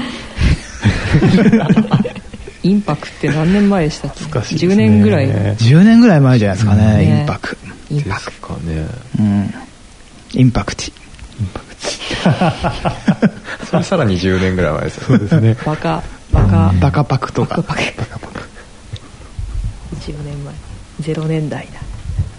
インパクって何年前でしたっけ？ 難しいですね。 じゅうねんぐらい。 じゅうねんぐらい前じゃないですかね、 ね、 インパク。 インパクかね。 うん。インパクチ。インパクチ。それさらにじゅうねんぐらい前ですよ。 そうですね。 バカバカバカパクとか。 バカパク。じゅうねんまえ。ゼロねんだいだ。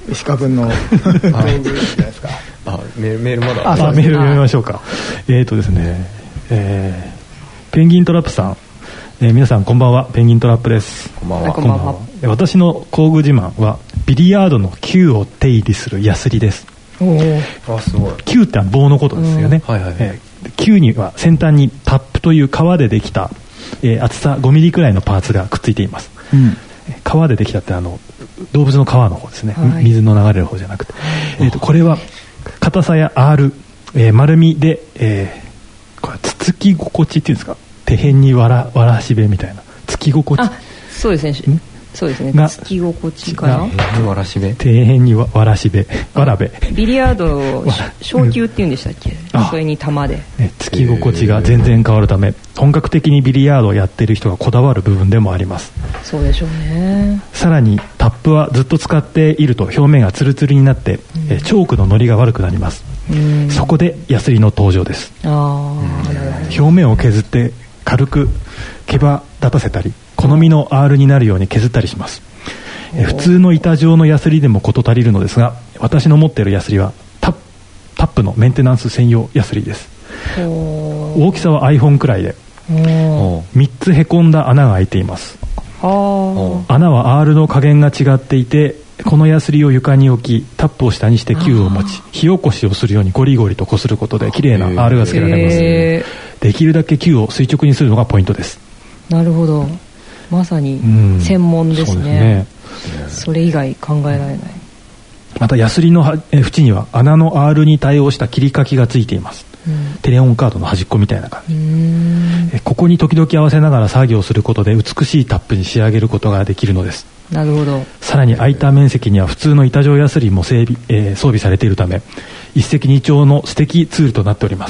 石川君の道具じゃないですか。 あ、メール、メールまだ。 あ、メール読みましょうか。えーとですね、えー、ペンギントラップさん、えー、皆さんこんばんは、ペンギントラップです。 こんばんは。 こんばんは。 私の工具自慢はビリヤードの球を手入れするヤスリです。 おあ、すごい。 球って棒のことですよね。 はいはい。 えー、球には先端にタップという革でできた、えー、厚さごミリくらいのパーツがくっついています。うん、革でできたってあの動物の皮の方ですね、はい、水の流れる方じゃなくて、えー、とこれは硬さや R、えー、丸みで、えー、これつつき心地っていうんですか、手辺にわらわらしべみたいなつき心地、 あ、そうですね、そうですね、つき心地かな、 わらしべ、 底辺にわらしべ、わらべ、 ビリヤード小球っていうんでしたっけ、それに玉で、 ね、つき心地が全然変わるため本格的にビリヤードをやっている人がこだわる部分でもあります。 そうでしょうね。 さらにタップはずっと使っていると表面がツルツルになって、うん、えチョークのノリが悪くなります。うん、そこでヤスリの登場です。あ、表面を削って軽く毛羽立たせたり好みの アール になるように削ったりします。え普通の板状のヤスリでも事足りるのですが、私の持っているヤスリは タ, タップのメンテナンス専用ヤスリです。大きさは iPhone くらいでみっつへこんだ穴が開いています。穴は アール の加減が違っていて、このヤスリを床に置きタップを下にして球を持ち火起こしをするようにゴリゴリとこすることで綺麗な アール がつけられます。できるだけ球を垂直にするのがポイントです。 なるほど、まさに専門ですね。うん、 そうですね。それ以外考えられない。 またヤスリの縁には穴の アール に対応した切り欠きがついています。うん、テレホンカードの端っこみたいな感じ。えここに時々合わせながら作業することで美しいタップに仕上げることができるのです。 なるほど。 さらに空いた面積には普通の板状ヤスリも整備、えー、装備されているため一石二鳥の素敵ツールとなっております。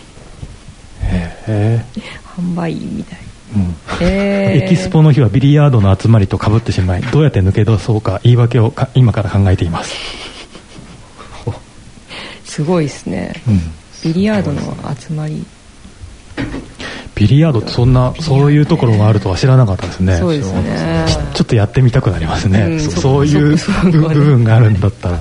へー、販売員みたい。 うん、エキスポの日はビリヤードの集まりと被ってしまい、どうやって抜け出そうか言い訳をか今から考えています。 すごいですね、うん、ビリヤードの集まり。 ビリヤードってそんなそういうところがあるとは知らなかったですね。 そうですね。 ち, ちょっとやってみたくなりますね、うん、そ, そういう部分があるんだったら。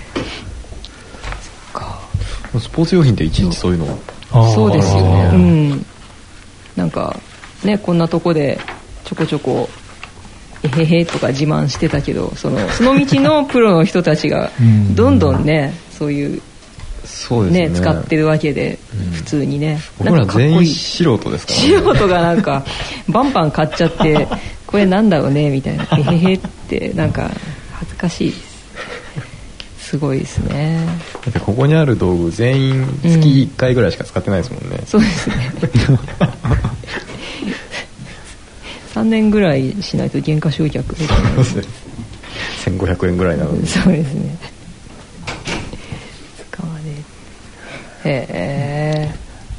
スポーツ用品っていちいちそういうのはそうですよね、うん、なんかね、こんなとこでちょこちょこえへへとか自慢してたけど、そのその道のプロの人たちがどんどんね、そういう、 そうですね、 ね、使ってるわけで、うん、普通にね、 僕ら全員素人ですからね。 素人がなんかバンバン買っちゃってこれなんだろうねみたいな、えへへってなんか恥ずかしいです。すごいですね。 だってここにある道具全員月いっかいぐらいしか使ってないですもんね、 うん、そうですねさんねんぐらいしないと減価償却できないせんごひゃくえんぐらいなので。 そうですね。使わねえ。へえ。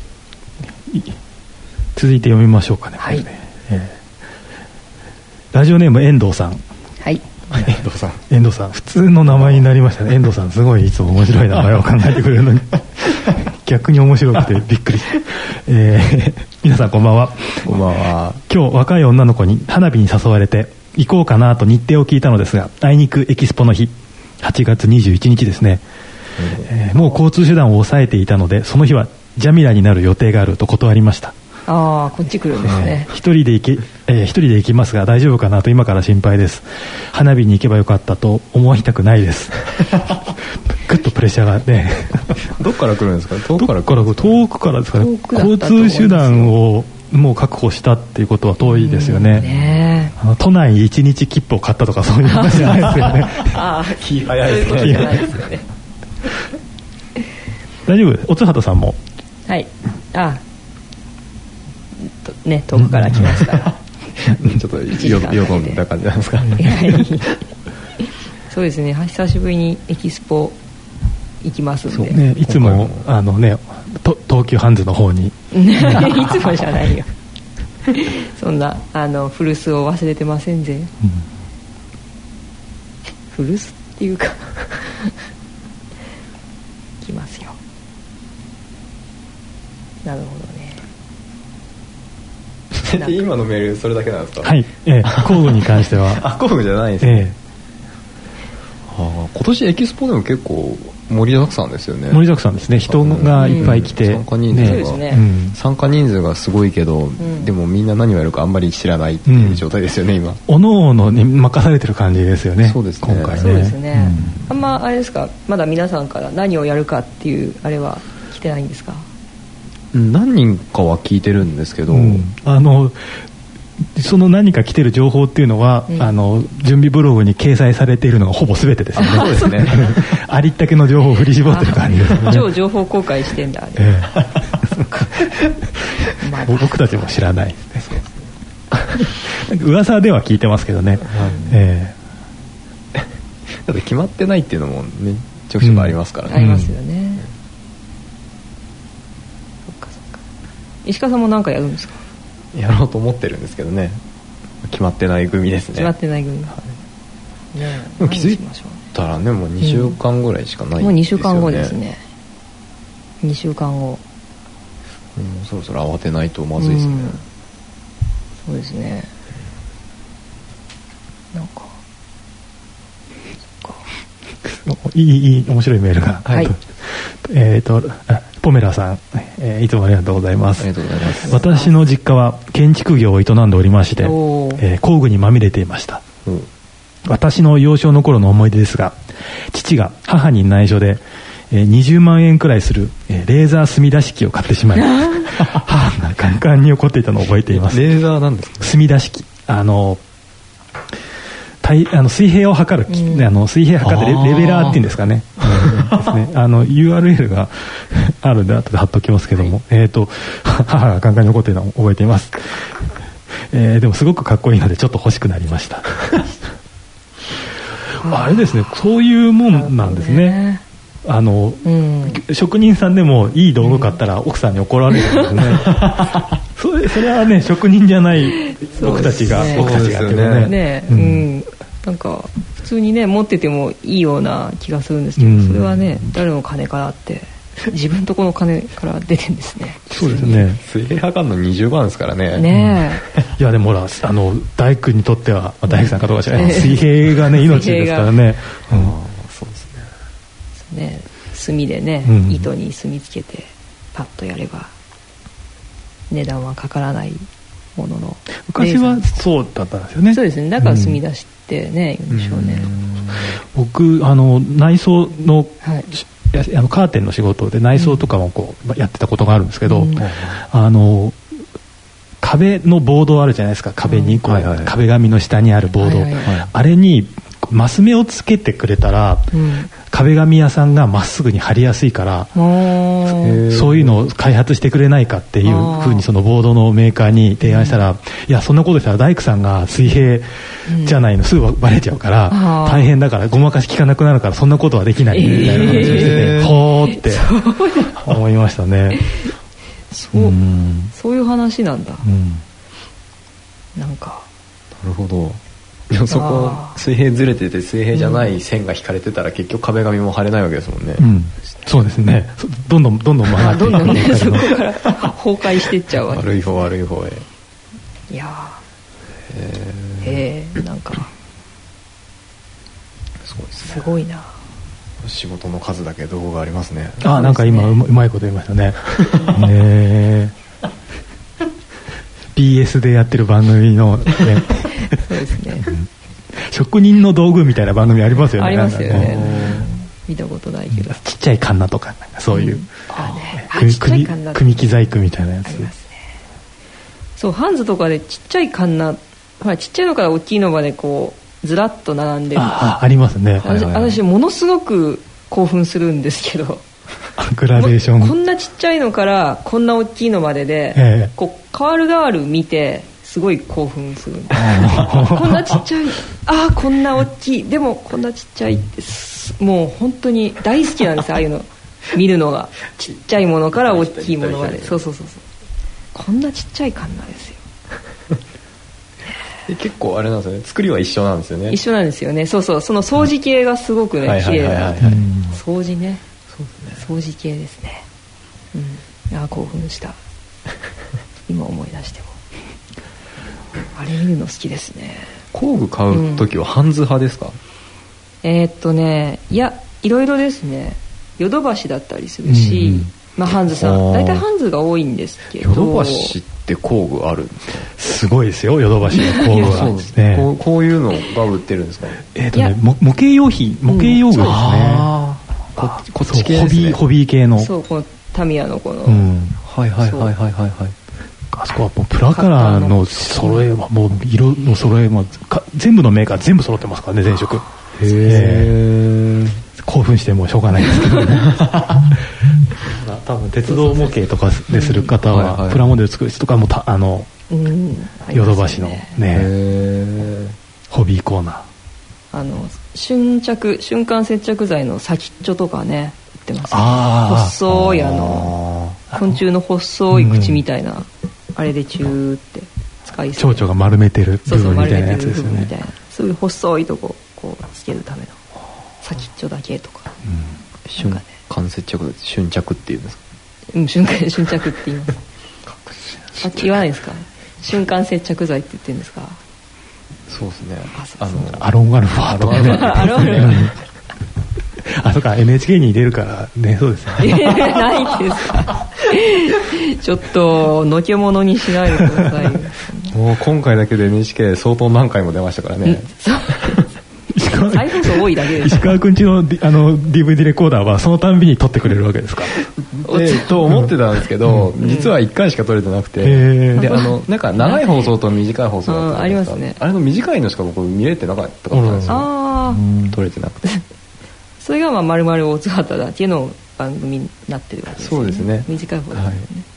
続いて読みましょうかね。はい。えー、ラジオネーム遠藤さん。 はい。 遠藤さん。 遠藤さん。普通の名前になりましたね。遠藤さん、すごいいつも面白い名前を考えてくれるのに逆に面白くてびっくりした。えー、皆さんこんばんは。 こんばんは。 今日若い女の子に花火に誘われて行こうかなと日程を聞いたのですが、あいにくエキスポの日はちがつにじゅういちにちですね、えー、もう交通手段を抑えていたのでその日はジャミラになる予定があると断りました。 ああ、こっち来るんですね。 一人で行き、えー、一人で行きますが大丈夫かなと今から心配です。花火に行けばよかったと思われたくないですぐっとプレッシャーがねどっから来るんですか。遠くから来る。 遠くからですかね。交通手段をもう確保したっていうことは遠いですよね。ね、あの都内一日切符を買ったとかそういう話じゃないですよねああ、気早いですね。 大丈夫です。おつはたさんも。 はい。ああ、ね、遠くから来ましたちょっとよんだ感じなんですかそうですね、久しぶりにエキスポ行きますんで。 そうね、いつもあのね、と東急ハンズの方にいつもじゃないよそんなあの古巣を忘れてませんぜ、うん、古巣っていうか来ますよ。なるほどね今のメールそれだけなんですか。 はい、えー、工具に関してはあ、工具じゃないんですね、えー、はあ、 今年エキスポでも結構盛りだくさんですよね。 盛りだくさんですね。人がいっぱい来て、 うん、参加人数が、ねうん、参加人数がすごいけど、うん、でもみんな何をやるかあんまり知らないっていう状態ですよね、うん、今。 おのおのに任されてる感じですよね。 そうですね。 今回ね。 そうですね。うん、あんまあれですか、まだ皆さんから何をやるかっていうあれは来てないんですか？ 何人かは聞いてるんですけど、うん、 あのその何か来てる情報っていうのは、うん、あの準備ブログに掲載されているのがほぼ全てですね。 そうですね。 ありったけの情報を振り絞ってる感じですね。 超情報公開してんだあれ。 ええまあ、僕たちも知らないですね。噂では聞いてますけどね。うんええ、だって決まってないっていうのもねちょくちょくありますからね。 うん、ありますよね。うん、そっかそっか。石川さんも何かやるんですか？ やろうと思ってるんですけどね。決まってない組ですね。 決まってない組、はい、ね、 でも気づいたらねもうにしゅうかんぐらいしかないんですよね、うん、 もうにしゅうかんごですね。にしゅうかんご、 うん、そろそろ慌てないとまずいですね、うん、 そうですね。なんかそっかいいいい面白いメールが、はい、えっ、ー、とポメラさん、えー、いつもありがとうございます。 ありがとうございます。 私の実家は建築業を営んでおりまして、えー、工具にまみれていました。私の幼少の頃の思い出ですが、父が母に内緒で、えー、にじゅうまんえんくらいする、えー、レーザー墨出し機を買ってしまい母がガンガンに怒っていたのを覚えています。 レーザーなんですか？ 墨出し機、あのあの水平を測る、うん、あの水平測って レ, レベラーっていうんですかね。ですね、あの ユーアールエル があるんで後で貼っときますけども、えーと母がガンガンに怒っているのを覚えています。えー、でもすごくかっこいいのでちょっと欲しくなりました。あれですね、そういうもんなんですね。あの、うん、職人さんでもいい道具買ったら奥さんに怒られるんですね。それ、それはね職人じゃない僕たちが、ね、僕たちがやってるね。 ね、うんうん、なんか普通にね持っててもいいような気がするんですけど、うん、それはね誰の金からって自分とこの金から出てんですね。 そうですね。 水平測るのにじゅうばんですからね。 ねえ。いやでもほらあの大工にとっては大工さんかどうかじゃない、水平がね命ですからね。うん、 そうですね。ね、墨でね、うん、糸に墨つけてパッとやれば値段はかからないものの、 昔はそうだったんですよね。 そうですね。だから墨出しってね、うん、言うんでしょうね。 僕あの内装の、はい、あのカーテンの仕事で内装とかもこう、うん、やってたことがあるんですけど、うん、あの壁のボードあるじゃないですか。壁にこう、うんはいはい、壁紙の下にあるボード、はいはいはい、あれにマス目をつけてくれたら、うん、壁紙屋さんがまっすぐに貼りやすいから、そういうのを開発してくれないかっていうふうにそのボードのメーカーに提案したら、うん、いやそんなことしたら大工さんが水平じゃないの、うん、すぐバレちゃうから大変だからごまかし効かなくなるからそんなことはできないみたいな話をしてて、えー、ほーって思いましたね。 そう、うん、そういう話なんだ、うん、なんかなるほど。でもそこ水平ずれてて水平じゃない線が引かれてたら結局壁紙も貼れないわけですもんね、うん、 そうですね。どんどんどんどん曲がっていくどんどんねそこから崩壊していっちゃうわけ。 悪い方悪い方へ。 いやーへえなんかすごいですね。 すごいな。 仕事の数だけ動画がありますね。 あ、なんか今うま、うまいこと言いましたね。ねビーエス でやってる番組の、ね、 そうですね、うん、 職人の道具みたいな番組ありますよね。 ありますよね。見たことないけどちっちゃいカンナとかそういう、うん、 あね、 組, 組木細工みたいなやつありますね。 そうハンズとかでちっちゃいカンナ、ほらちっちゃいのから大きいのまでこうずらっと並んでる。 あありますね。 私、はいはいはい、私ものすごく興奮するんですけどグラデーションこんなちっちゃいのからこんな大きいのまでで、えー、こう変わる変わる見てすごい興奮するんですこんなちっちゃい、ああこんな大きい、でもこんなちっちゃいってもう本当に大好きなんですよ。ああいうの見るのがちっちゃいものから大きいものまで。そうそうそうそう、こんなちっちゃいカンナですよ結構あれなんですよね、作りは一緒なんですよね。 一緒なんですよね。そうそう、その掃除系がすごくね、うん、綺麗な掃除ね。そうですね、掃除系ですね。うん、ああ興奮した今思い出してもあれ見るの好きですね。 工具買うときはハンズ派ですか？ えー、っとねいやいろいろですね。ヨドバシだったりするし、うんうん、まあ、ハンズさん大体ハンズが多いんですけど。 ヨドバシって工具あるんですか？ すごいですよヨドバシの工具はそうですね。こう、こういうのが売ってるんですか？ えーとね、模型用品模型用具ですね、うん、 あこ, こっち系ですね。 ホビーホビー系のそうこのタミヤのこの、 うん、 はいはいはいはいはいはい。 あそこはもうプラカラーの揃えはもう色の揃えも全部のメーカー全部揃ってますからね全色。へえ。興奮してもうしょうがないですけどね多分鉄道模型とかでする方はプラモデル作る人とかもたあのヨドバシのねホビーコーナーあの瞬着瞬間接着剤の先っちょとかね売ってますね。 あ細いあの昆虫の細い口みたいな、うん、あれでチューって使いそう。 蝶々が丸めてる部分みたいなやつですよね。 そういう細いとここうつけるための先っちょだけとか、うん、 瞬間接着瞬着っていうんですか？ うん瞬間瞬着って言いますあ言わないですか？瞬間接着剤って言ってるんですか？ そうですね。 あのアロンアルファとかねアロンアルファあ、そうか エヌエイチケー に出るからね。そうですねないですかちょっとのけものにしないでくださいもう今回だけで エヌエイチケー 相当何回も出ましたからね。 そう再放送多いだけです。 石川くんちの、 あの ディーブイディー レコーダーはそのたんびに撮ってくれるわけですか？ えー、と思ってたんですけど、うん、実はいっかいしか撮れてなくて、うん、であのなんか長い放送と短い放送だったんですか、うん、ありますね。あれの短いのしか僕見れてなかったからですよ、 あ撮れてなくてそれがまあ丸々大津畑だけの番組になってるわけですね。 そうですね。 短い方ですよね、はい、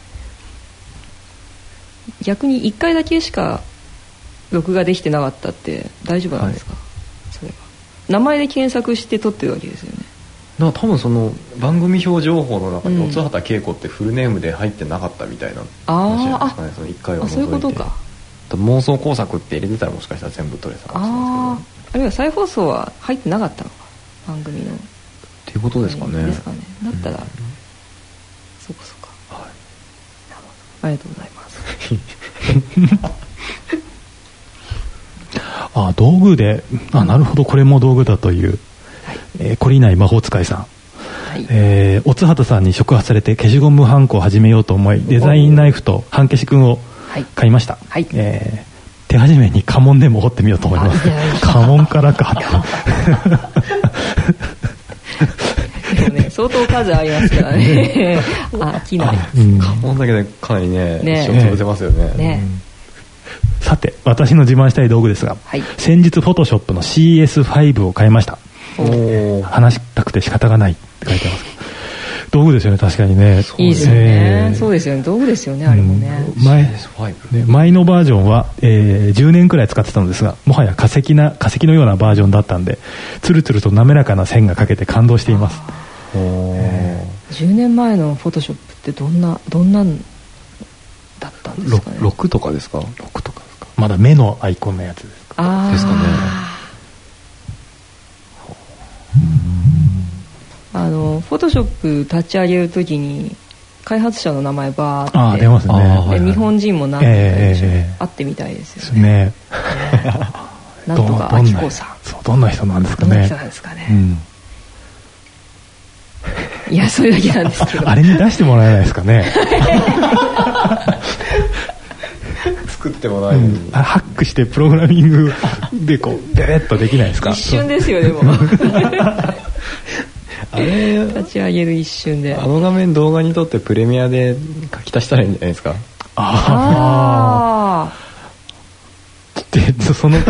逆にいっかいだけしか録画できてなかったって大丈夫なんですか？はい、それは名前で検索して撮ってるわけですよね。 だから多分その番組表情報の中に大津畑恵子ってフルネームで入ってなかったみたいな話なんですかね。そのいっかいを除いて。 あ、そういうことか。 妄想工作って入れてたらもしかしたら全部撮れたかもしれないですけど、 ああるいは再放送は入ってなかったのか番組のっていうことですかね。 ですかね。だったら、うん、そうかそうか、はい、ありがとうございますあ、道具で、あ、なるほど、これも道具だという、はい、えー、懲りない魔法使いさん、はい、えー、おつはたさんに触発されて消しゴムはんこを始めようと思いデザインナイフと半消しくんを買いました、はい、えー、手始めに家紋でも彫ってみようと思います。家紋からかでもね、相当数ありますからね飽きない。 家紋だけでかなりね、ね、一生潰せますよね。ね、うん、 さて私の自慢したい道具ですが、はい、先日フォトショップの シーエスファイブ を買いました。話したくて仕方がないって書いてます。道具ですよね、確かにね。 いいですよね、えー、そうですよね、道具ですよね、あれもね、 うん、前, ね前のバージョンは、えー、じゅうねんくらい使ってたのですが、もはや化石な化石のようなバージョンだったんで、つるつると滑らかな線が描けて感動しています。 えー、じゅうねんまえのフォトショップってどんなどんなんだったんですかね。 ろくとかですか？ ろくとかですか。まだ目のアイコンのやつですか？ あですかね。 あのフォトショップ立ち上げるときに開発者の名前バーってあ出ますね。で、 はいはい、日本人も何て言ったでしょう、えー、会ってみたいですよね。ねなんとかあきこさん、 そう、どんな人なんですかね。 どんな人なんですかね、うん、いやそれだけなんですけどあれに出してもらえないですかね作ってもらえない、うん、 ハックしてプログラミングでこうベレッとできないですか？ 一瞬ですよでもあれ立ち上げる一瞬であの画面動画に撮ってプレミアで書き足したらいいんじゃないですか？ ああでその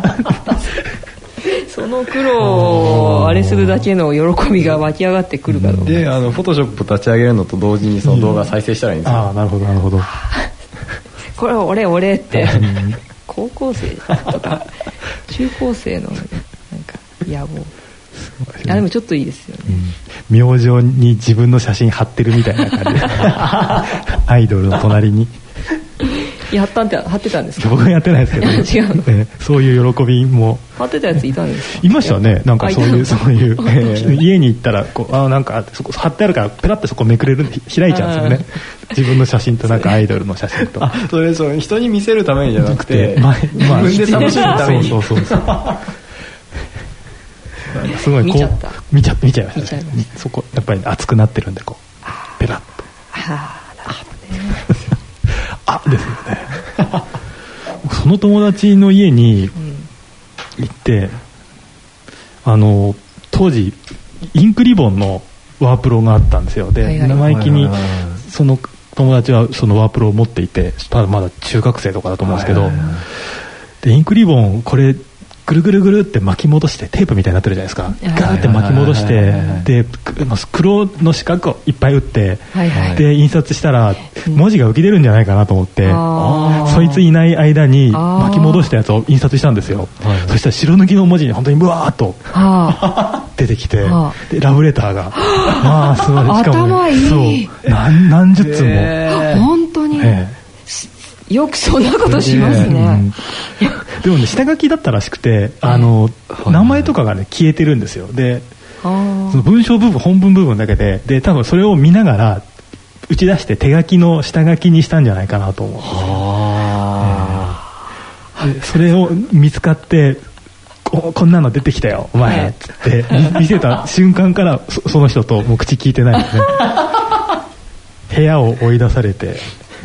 その苦労をあれするだけの喜びが湧き上がってくるかどうかで、あのフォトショップ立ち上げるのと同時にその動画再生したらいいんですよ、 うん、ああなるほどなるほどこれ俺俺って高校生とか中高生のなんか野望あでもちょっといいですよね、 うん、明星に自分の写真貼ってるみたいな感じでアイドルの隣にやったんって貼ってたんですか？ 僕はやってないですけど、ね、 違うの、 ね、そういう喜びも貼ってたやついたんですか？ いましたね。なんかそういうそういう、えー、家に行ったらこうあなんかそこ貼ってあるからペラッとそこめくれるんで開いちゃうんですよね。自分の写真となんかアイドルの写真と。 あそれそう人に見せるためにじゃなくて、 まあ、 自分で楽しむために。 そうそうそうそう。 すごいこう見ちゃった見ちゃ見ちゃいましたね。 見ちゃいましたそこやっぱり熱くなってるんでこうペラッとああなるほどねあですよねその友達の家に行って、うん、あの当時インクリボンのワープロがあったんですよ。で、はいはい、生意気にその友達はそのワープロを持っていて、ただまだ中学生とかだと思うんですけど、でインクリボンこれぐるぐるぐるって巻き戻してテープみたいになってるじゃないですか。ガーって巻き戻してで黒の四角をいっぱい打って、はいはい、で印刷したら文字が浮き出るんじゃないかなと思って、うん、そいついない間に巻き戻したやつを印刷したんですよ。そしたら白抜きの文字に本当にブワーっと出てきて、でラブレターがまあすごい、しかも、ね、 頭いい、 そう 何, 何十通も、 えー、本当に、えー、よくそんなことしますね、うんでもね下書きだったらしくて、あの、はい、名前とかがね消えてるんですよ。でその文章部分本文部分だけでで多分それを見ながら打ち出して手書きの下書きにしたんじゃないかなと思うんですよ。あでそれを見つかってこ, こんなの出てきたよお前っつって見せた瞬間から そ, その人ともう口聞いてないですね部屋を追い出されて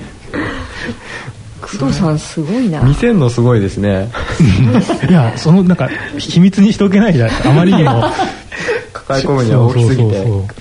工藤さんすごいな。 見せんのすごいですねいやそのなんか秘密にしておけないじゃないですか。あまりにも抱え込むには大きすぎて、そうそうそうそう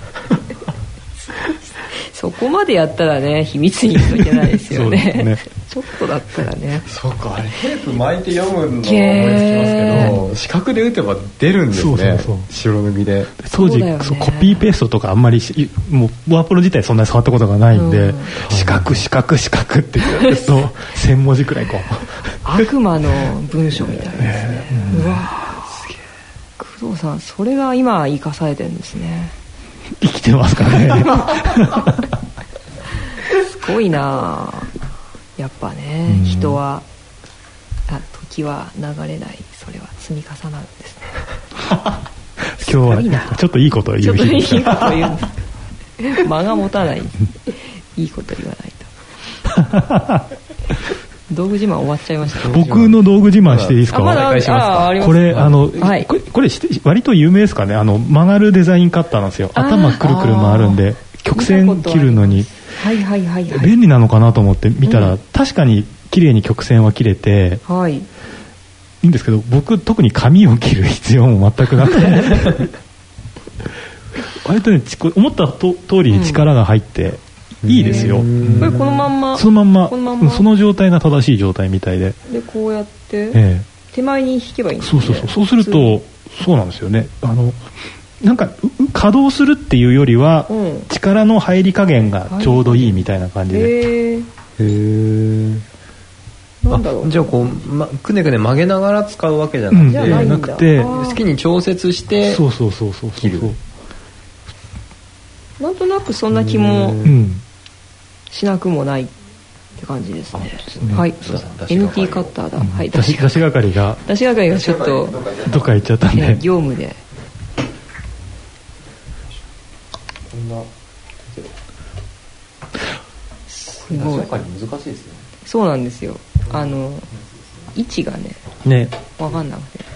そこまでやったらね秘密にしとけないですよ ね, ねちょっとだったらね。 そうか、あれテープ巻いて読むのは思いつきますけど四角で打てば出るんですね。そうそうそう、白抜きで当時、ね、そうコピーペーストとかあんまりもうワープロ自体そんなに触ったことがないんで、うん、四角四角四角って言うとせん文字くらいこう悪魔の文章みたいですね、うん、うわすげえ。工藤さんそれが今生かされてるんですね。 生きてますかねすごいな。やっぱね、うん、人はあ時は流れない、それは積み重なるんですね今日はちょっといいことを言う日ですか。 ちょっといいこと言うんです間が持たないいいこと言わないと道具自慢終わっちゃいました。 僕の道具自慢していいですか。 まだあこれあの、はい、これ、これ割と有名ですかね。あの曲がるデザインカッターなんですよ。頭くるくる回るんで曲線切るのにはいはいはいはい、 便利なのかなと思って見たら、うん、確かに綺麗に曲線は切れて、はい、いいんですけど僕特に紙を切る必要も全くなくて割とね思ったと通りに力が入って、うん、いいですよ。これこのまんまそのまんま、このまんまその状態が正しい状態みたいで、 でこうやって、ええ、手前に引けばいいんですね。 そうそうそう、そうするとそうなんですよね。あのなんか稼働するっていうよりは、うん、力の入り加減がちょうどいいみたいな感じで、へえ。なんだろう。じゃあこう、ま、くねくね曲げながら使うわけじゃなくて、うん、 なくて好きに調節してそうそうそうそう切る。 なんとなくそんな気もしなくもないって感じですね。はい、エヌティー カッターだ、うん、はい、 出し係が出し係がちょっとどっか行っちゃったんで、ね、 業務でこんなすごい難しいですね。 そうなんですよ。あの位置がねね分かんなくて、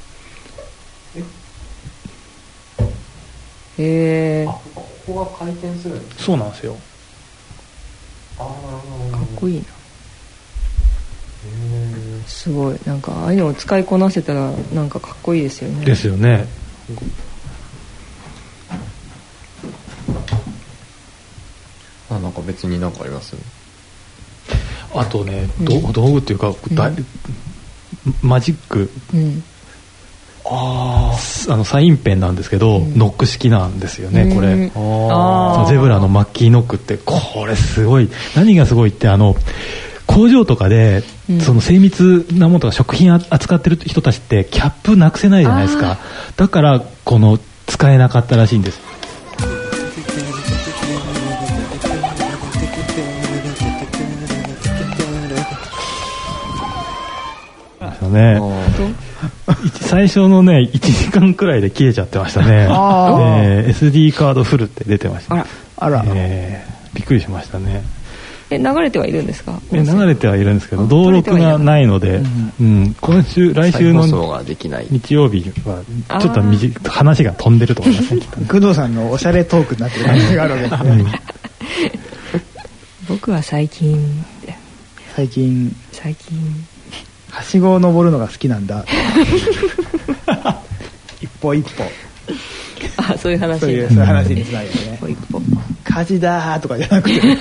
へえ。 あ、ここが回転するんですね。 そうなんですよ。 あ、なるほど。 かっこいいな。へえ。すごい、なんかああいうのを使いこなせたらなんかかっこいいですよね。 ですよね。 あ、なんか別に何かあります？ あとね、うん、道具っていうか、うん、マジック、うん、ああのサインペンなんですけど、うん、ノック式なんですよね、これ。あゼブラのマッキーノックってこれすごい。何がすごいってあの工場とかで、うん、その精密なものとか食品扱ってる人たちってキャップなくせないじゃないですか。だからこの使えなかったらしいんです。ね、最初のねいちじかんくらいで切れちゃってましたね。えー、エスディー カードフルって出てました。あら、あら、えー、びっくりしましたね。 え流れてはいるんですか？ え流れてはいるんですけど登録がないので、うん、今週来週の日曜日はちょっと短話が飛んでると思いますね。 工藤さんのおしゃれトークになってる感じがあるわけですね。 僕は最近最近最近はしごを登るのが好きなんだ。一歩一歩。 あ、そういう話そういう、そういう話につながるね。 一歩一歩。 火事だーとかじゃなくて。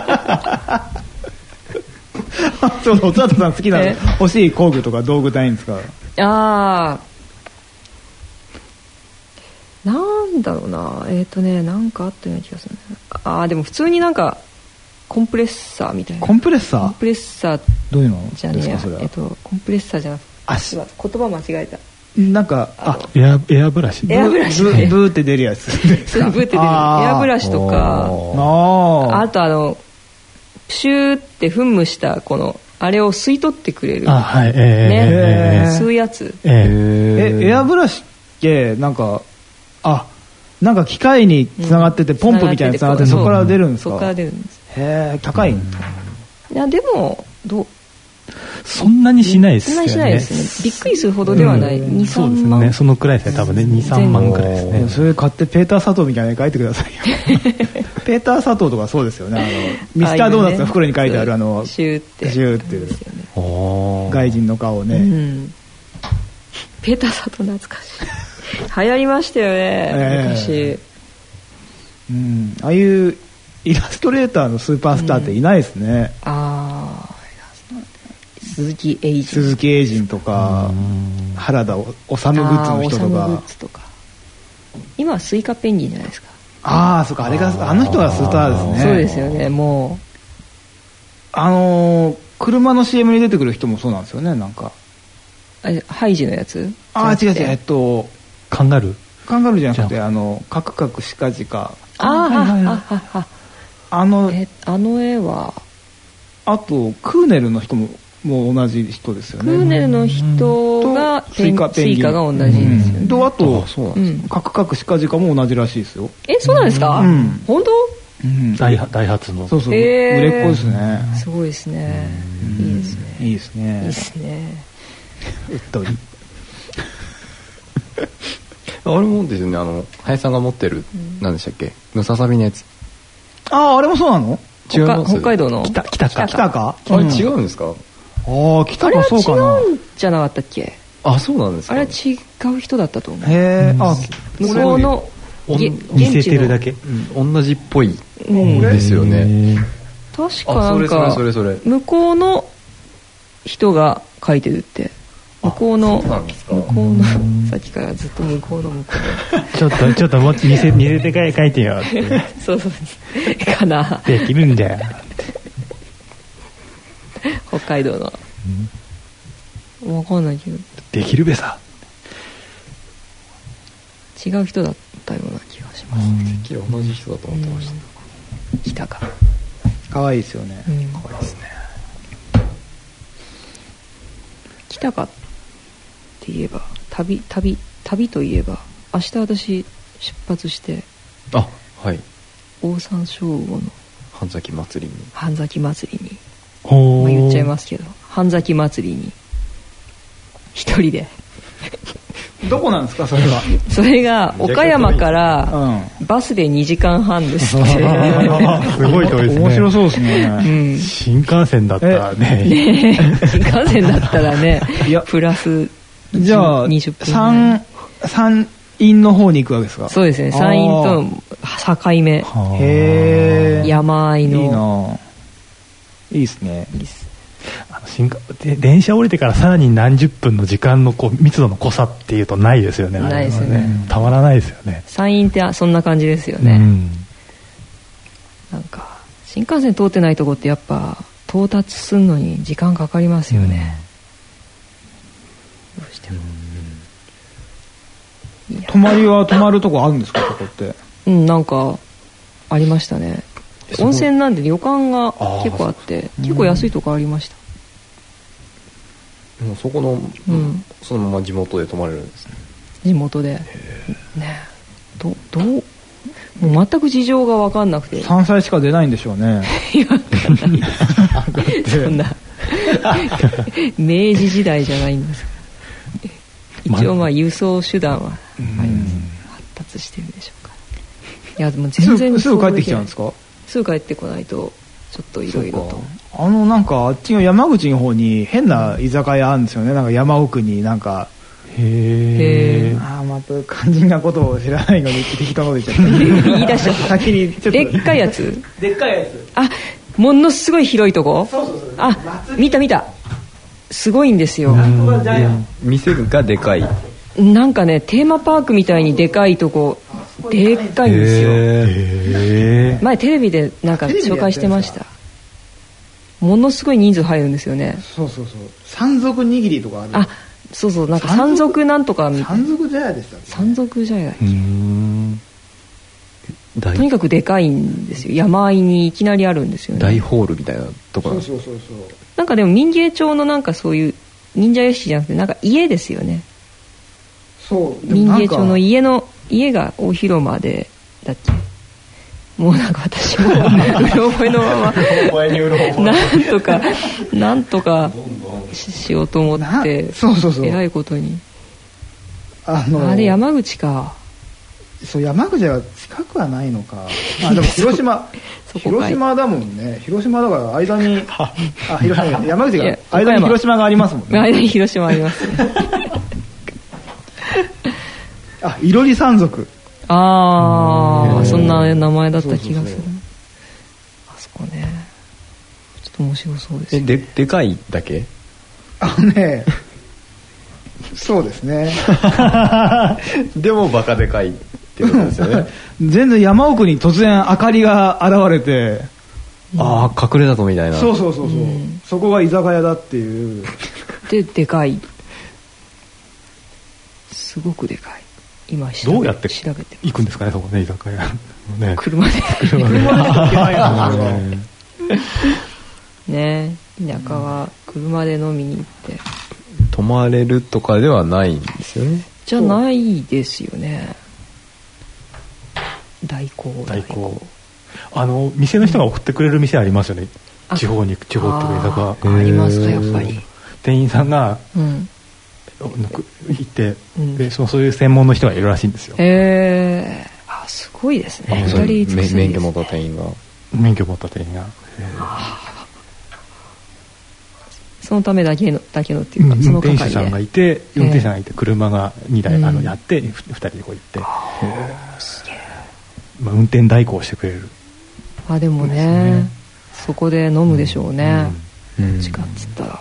そうそう、おつわたさん好きな欲しい工具とか道具ないんですか？ あー、なんだろうな、えっとね、なんかあったような気がする。あー、でも普通になんかコンプレッサーみたいな。 コンプレッサー？ コンプレッサーどういうのじゃねえや、えっとコンプレッサーじゃなくて、あ、言葉間違えた。 なんかあエアエアブラシ。 エアブラシ。 ブーブーって出るやつ。 そうブーって出る。エアブラシとか、あ, あとあのプシューって噴霧したこのあれを吸い取ってくれる。 あ、はい、えー、 ね、 えー、吸うやつ。 えー、えエアブラシってなんかあなんか機械につながってて、うん、ポンプみたいにつながってて、そこから出るんですか？ そこから出るんです。 へえ、高い。うん、 いやでもどう？ そんなにしないですよね。 そんなにしないですね。びっくりするほどではない。うん、に、さんまん。 そうですね。そのくらいですね。多分ね、に、さんまんくらいですね。 それ買ってペーター佐藤みたいに書いてくださいよ。ペーター佐藤とかそうですよね。あのミスタードーナツの袋に書いてあるあのシューってシューっていう外人の顔をね。うん、 ペーター佐藤懐かしい。流行りましたよね。えー、昔。 うん。ああいうイラストレーターのスーパースターっていないですね。うん、ああ。 鈴木エイジン鈴木エイジンとか原田修グッズの人とか、 とか今はスイカペンギンじゃないですか。 ああ、そうか、あれがあの人がスターですね。 そうですよね。もうあのー、車の シーエム に出てくる人もそうなんですよね。なんかあれハイジのやつ？ ああ、違う違う、えっとカンガルーカンガルーじゃなくて、あのカクカクシカジカ、 ああ、はいはいはい、 あのえあの絵はあとクーネルの人ももう同じ人ですよね。 クーネルの人がスイカペンギン、スイカが同じですよね。 うん、とあとカクカクシカジカも同じらしいですよ。 え、そうなんですか？うん、本当？ うん、ダイダイハツの。 そうそう、売れっ子ですね。 すごいですね。いいですね。 いいですね。 いいですね。 うっとり。 あれもですよね、あの林さんが持ってる、何でしたっけ、ムササビのやつ。 ああ、あれもそうなの？ 違います。 北海道の北北か北か。 あれ違うんですか？ ああ、北か、そうかな。 あれは違うんじゃなかったっけ？ あ、そうなんですか。 あれは違う人だったと思う。 へえ、あ、 向こうの似せてるだけ、 うん、同じっぽいですよね。 確かなんか向こうの人が書いてるって。向こうの向こうのさっきからずっと向こうの向こうちょっとちょっともう似せ似せて書いてよって。 そうそうかな。 できるんだよ。 北海道の。うん、わかんないけど。 できるべさ。 違う人だったような気がします。 てっきり同じ人だと思ってました。 来たか。 可愛いですよね。 うん、 可愛いですね。 来たかって言えば旅旅旅といえば明日私出発して、 あ、はい、 オオサンショウウオの半崎祭りに半崎祭りに、まあ、言っちゃいますけど半崎祭りに一人でどこなんですかそれは？ それが岡山からバスでにじかんはんですって。すごい遠いですね。 面白そうですね。 うん、新幹線だったらね。 ね新幹線だったらねプラスじゃあにじゅっぷん山山陰の方に行くわけですか？ そうですね。山陰との境目。 へー、 山あいの。 いいな。いいですね。 いいです。 あの新で電車降りてからさらに何十分の時間のこう密度の濃さっていうとないですよね。 ないですよね。 たまらないですよね。 山陰ってそんな感じですよね。うん、なんか新幹線通ってないとこってやっぱ到達するのに時間かかりますよね。うん、どうしても。 泊まりは泊まるとこあるんですかそこって？ うん、なんかありましたね。温泉なんで旅館が結構あって結構安いとこありました。 もうそこの、うん、そのまま地元で泊まれるんですね。 地元でね。どどうもう全く事情が分かんなくてさんさいしか出ないんでしょうね。 いやそんな明治時代じゃないんです一応まあ輸送手段はあります、発達してるんでしょうか。いやでも全然すぐ帰ってきちゃうんですか？ すぐ帰ってこないとちょっといろいろと。 あのなんかあっちの山口の方に変な居酒屋あるんですよね。なんか山奥になんか。 へえ。 ああ、また肝心なことを知らないのに適当なこと言っちゃった。 言い出しちゃった。 先にちょっと。 でっかいやつ？ でっかいやつ。 あ、ものすごい広いとこ？ そうそうそう。 あ、見た見た。すごいんですよ。 店がでかい。 なんかね、テーマパークみたいにでかいとこ、でっかいんですよ。 へー。 前テレビでなんか紹介してました。ものすごい人数入るんですよね。 そうそうそう。山賊握りとかある。 あ、そうそう、なんか山賊なんとかみたいな。 山賊茶屋でしたっけ？ 山賊茶屋。 うーん。 とにかくでかいんですよ。山あいにいきなりあるんですよね。 大ホールみたいなところ。 そうそうそうそう。 なんかでも民芸町のなんかそういう忍者屋敷じゃなくてなんか家ですよね。 そう。 民芸町の家の家が大広間でだっけ。もうなんか私もうろ覚えのままなんとかなんとかしようと思ってそうそうそう。 えらいことに。 あのあれ山口か。 そう山口は近くはないのか。あでも広島広島だもんね。広島だから間にあ広島山口が間に広島がありますもんね。 間に広島あります、ね。 あいろり山賊。 ああそんな名前だった気がする。あそこねちょっと面白そうです、 ね。えででかいだけ？ あのねそうですね。 でもバカでかいっていうことですよね。 全然山奥に突然明かりが現れて、 ああ隠れ里みたいな。 そうそうそうそう、うん、そこが居酒屋だっていう。 ででかい。すごくでかい。今調べどうやって調べて行くんですかねそこね居酒屋ね。 車で車で行けないのね。田舎は車で飲みに行って、 うん、泊まれるとかではないんですよね。 じゃないですよね。代行代行あの店の人が送ってくれる店ありますよね、うん、地方に地方っていうか居酒屋ありますかやっぱり。 店員さんが、うん行って、うん、で そ, そういう専門の人がいるらしいんですよ。 へえー、あすごいですね。 二人尽くせ免許持った店員が免許持った店員がそのためだけのだけのっていうか、うん、その運転手さんがいて運転手さんがいて車がにだい、うん、あのやってふたりでこう行って、すげえ、まあ、運転代行してくれる。 あでも ね, ねそこで飲むでしょうね、うん、どっちかっつったら。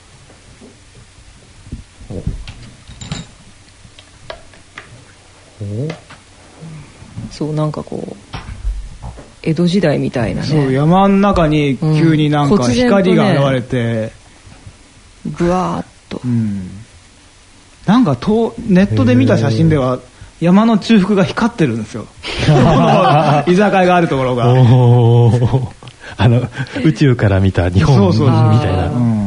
そうなんかこう江戸時代みたいなね。 そう山の中に急になんか光が現れて、 うん、ブワーッと、うん、なんかとネットで見た写真では山の中腹が光ってるんですよ。居酒屋があるところがあの宇宙から見た日本みたいな。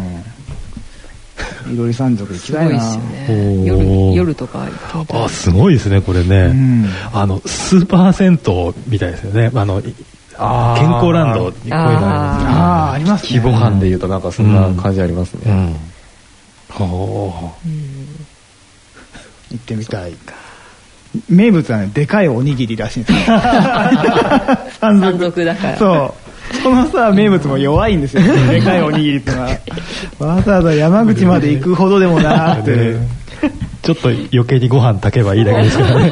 いろり山賊行きたいな。 すごいですよね。夜夜とか行ってみたい。 あすごいですねこれね、うん、あのスーパー銭湯みたいですよね。あのあ健康ランドにこういうのありますね。 あありますね。 規模感でいうとなんかそんな感じありますね。うんうん、 ほう、うん、行ってみたい。名物はねでかいおにぎりらしいんですよ。 山賊だから。 そう。そのさ名物も弱いんですよ。でかいおにぎりってのはわざわざ山口まで行くほどでもなって。 ちょっと余計にご飯炊けばいいだけですからね。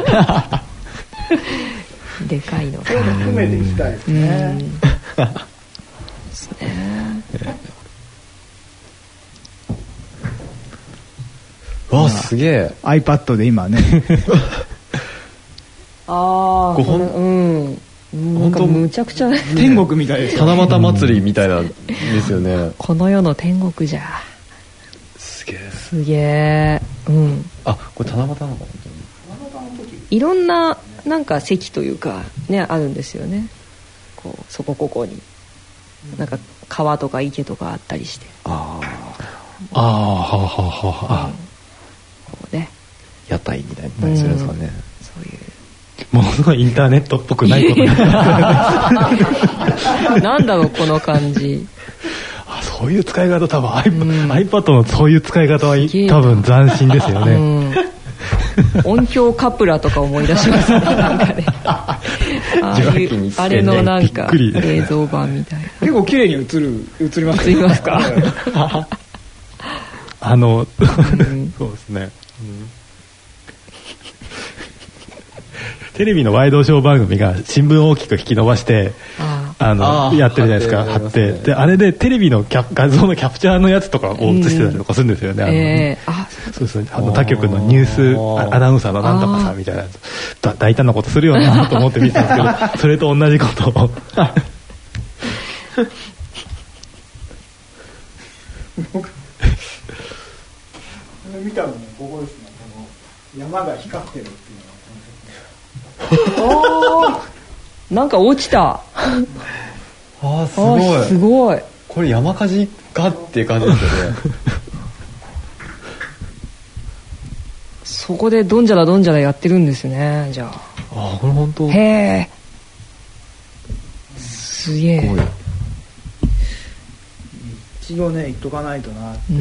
でかいのそういうの含めて行きたいですね。 ですね。 わあすげえ。 iPad で今ね。 ああごほんうんなんかむちゃくちゃ天国みたいです。 七夕祭りみたいなんですよね。 この世の天国じゃ。 すげえすげえ。うんあこれ七夕なのかな。 いろんななんか席というかねあるんですよね。こうそこここになんか川とか池とかあったりして。 ああああはははこうね屋台みたいなするんですかね、 うん、そういうものすごいインターネットっぽくないことになってなんだろうこの感じ。 あ、そういう使い方、多分 iPad、うん、iPad のそういう使い方は多分斬新ですよね、うん、 音響カプラとか思い出しますね。なんかねああいうあれのなんか映像版みたいな。 結構綺麗に映る映ります映りますかあの、うん、そうですね、うん、テレビのワイドショー番組が新聞を大きく引き伸ばしてああのあやってるじゃないですか。貼って、ね、であれでテレビのキャ画像のキャプチャーのやつとかを映してたりとかするんですよね、うん、あの、えー、あそうそう、あの他局のニュースアナウンサーのなんとかさんみたいなやつだ大胆なことするよなと思って見てたんですけどそれと同じことを見たのね、ここですね、この山が光ってるっていうのがおなんか落ちた。 あーすごいすごい。 これ山火事かっていう感じですよねそこでどんじゃらどんじゃらやってるんですね。じゃああーこれ本当。 へえすげえ。 一応ね言っとかないとなって、うん、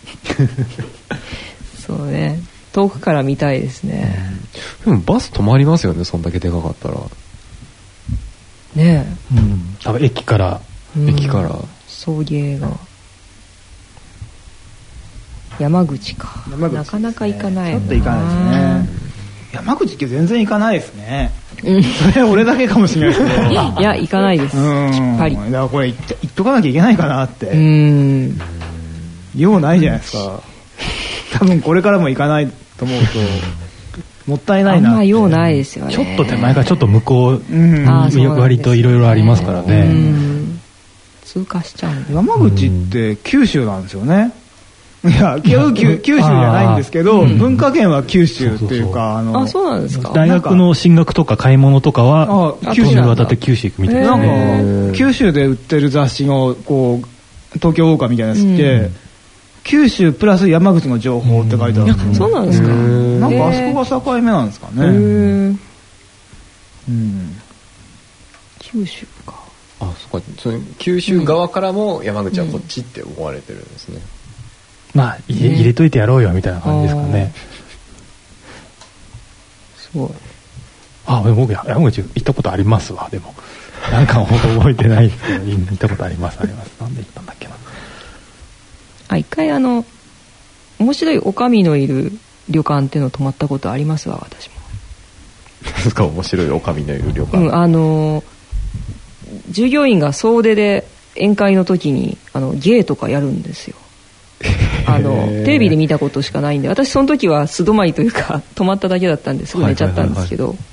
そうね、遠くから見たいですね、 うん、でもバス止まりますよね、そんだけでかかったらねえ、うん、多分駅から、 うん、駅から送迎が山口か。山口、ね、なかなか行かないちょっと行かないですね。山口って全然行かないですね。それ俺だけかもしれないですけどいや行かないです、きっぱり。 だからこれ行っと、行っとかなきゃいけないかなって。うん、用ないじゃないですか。多分これからも行かないと思うともったいないなって。 あんま用ないですよね。 ちょっと手前からちょっと向こう、うん、割といろいろありますからね、うん、 通過しちゃう。 山口って九州なんですよね。いや九州じゃないんですけど、うん、文化圏は九州っていうか、 あのあそうなんですか。 大学の進学とか買い物とかは九州に渡って九州行くみたいな、ね、 なんか九州で売ってる雑誌のこう東京ウォーカーみたいなやつって、うん、九州プラス山口の情報って書いてあるんですよ、 うん、そうなんですか。 なんかあそこが境目なんですかね。うん、 九州か。 あそっか、その九州側からも山口はこっちって思われてるんですね、うんまあ入れ、入れといてやろうよみたいな感じですかね。 すごい。 あ、僕山口行ったことありますわ。でもなんか本当覚えてないですけど行ったことありますあります。なんで行ったんだっけな。 あ、一回あの面白い女将のいる旅館っていうの泊まったことありますわ、私も。 ですか、面白い女将のいる旅館。 うん、あの従業員が総出で宴会の時にあの芸とかやるんですよ。あのテレビで見たことしかないんで、私その時は素泊まりというか泊まっただけだったんですぐ寝ちゃったんですけど、はいはいはいはい、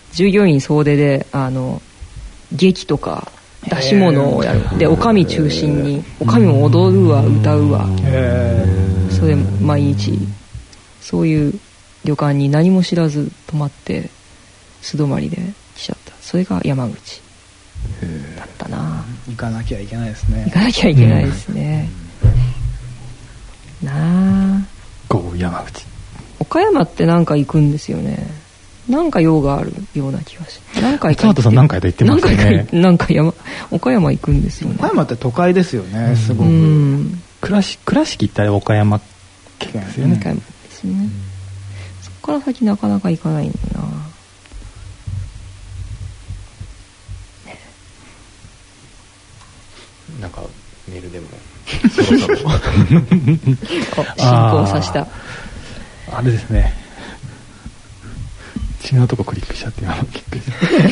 従業員総出であの劇とか出し物をやる。で女将中心に女将も踊るわ歌うわ、それ毎日そういう旅館に何も知らず泊まって素泊まりで来ちゃった。それが山口だったな。 行かなきゃいけないですね。 行かなきゃいけないですね、うん、なあ。 こう山口岡山ってなんか行くんですよね。なんか用があるような気がして。何回か行って何回か行ってますね。 何回か山岡山行くんですよね。 岡山って都会ですよね、すごく。 倉敷倉敷行ったら岡山県ですよね。 岡山ですね、うん、そこから先なかなか行かないんだな。 なんかメールでもそろそろ進行させた。 あれですね、違うとこクリックしちゃって今びっくり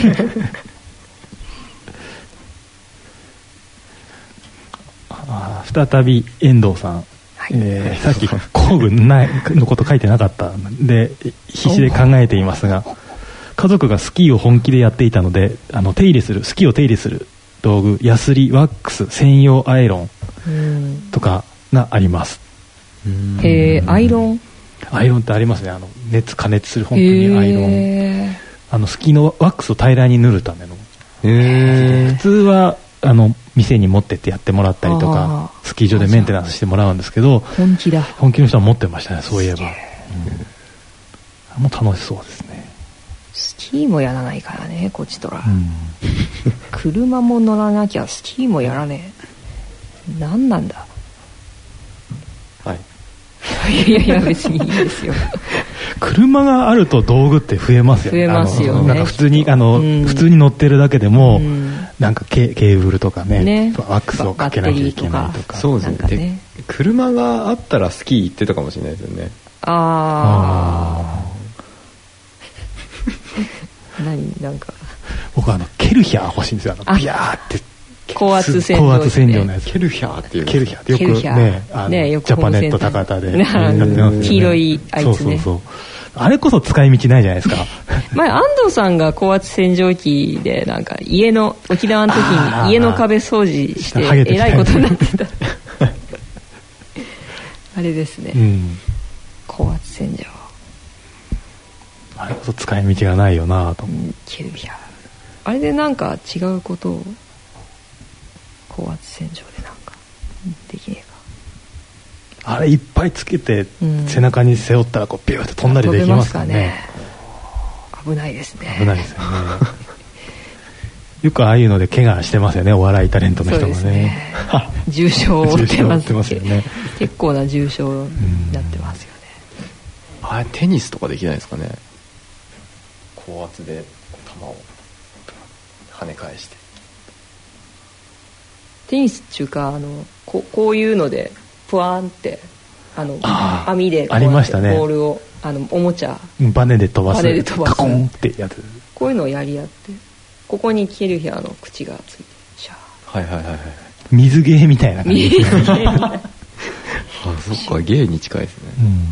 した再び遠藤さん、はい、えー、さっき工具ないのこと書いてなかったんで必死で考えていますが、家族がスキーを本気でやっていたので、あの手入れするスキーを手入れする道具、ヤスリ、ワックス、専用アイロンとかがあります。 へー、アイロンアイロンってありますね。あの熱加熱する本当にアイロン、あのスキーのワックスを平らに塗るための。へー、普通はあの店に持ってってやってもらったりとかスキー場でメンテナンスしてもらうんですけど、 本気だ本気の人は持ってましたね、そういえば。うん、もう楽しそうですね。 スキーもやらないからねこっちとら、うん、車も乗らなきゃスキーもやらねえ何なんだ。 はいいやいや別にいいですよ車があると道具って増えますよね。 増えますよね。 なんか普通にあの、うん、普通に乗ってるだけでも、うん、なんかケ, ケーブルとか ね, ねワックスをかけなきゃいけないとか。 そうですね。で車があったらスキー行ってたかもしれないですよね。 ああ何なんか僕はあのケルヒャー欲しいんですよ。あのビヤーって高圧洗浄、 ね、高圧洗浄のやつ。 ケルヒャーっていうケルヒャーってよくね、あのねよくジャパネット高田でやってますよね。 黄色いあいつね。そうそうそう。 あれこそ使い道ないじゃないですか。 前安藤さんが高圧洗浄機でなんか家の沖縄の時に家の壁掃除してえらいことになってたあれですね、うん、高圧洗浄あれこそ使い道がないよなと思う、うん、 ケルヒャーあれでなんか違うことを高圧洗浄でなんかできねえか。 あれいっぱいつけて背中に背負ったらこうビューって飛んだりできますからね。 危ないですね。 危ないですよねよくああいうので怪我してますよねお笑いタレントの人が ね, ね重傷を負ってますますよね。 結構な重傷になってますよね。 あれテニスとかできないですかね。高圧で球を跳ね返して。 テニスっていうかあの こ, こういうのでプワーンってあの網でこうやってボールを あ, あのおもちゃバネで飛ばすバネで飛ばすカコンってやつ。こういうのをやり合ってここにケルヒャーの口がついてシャーはいはいはいはい水芸みたいな感じですねあそっか芸に近いですね、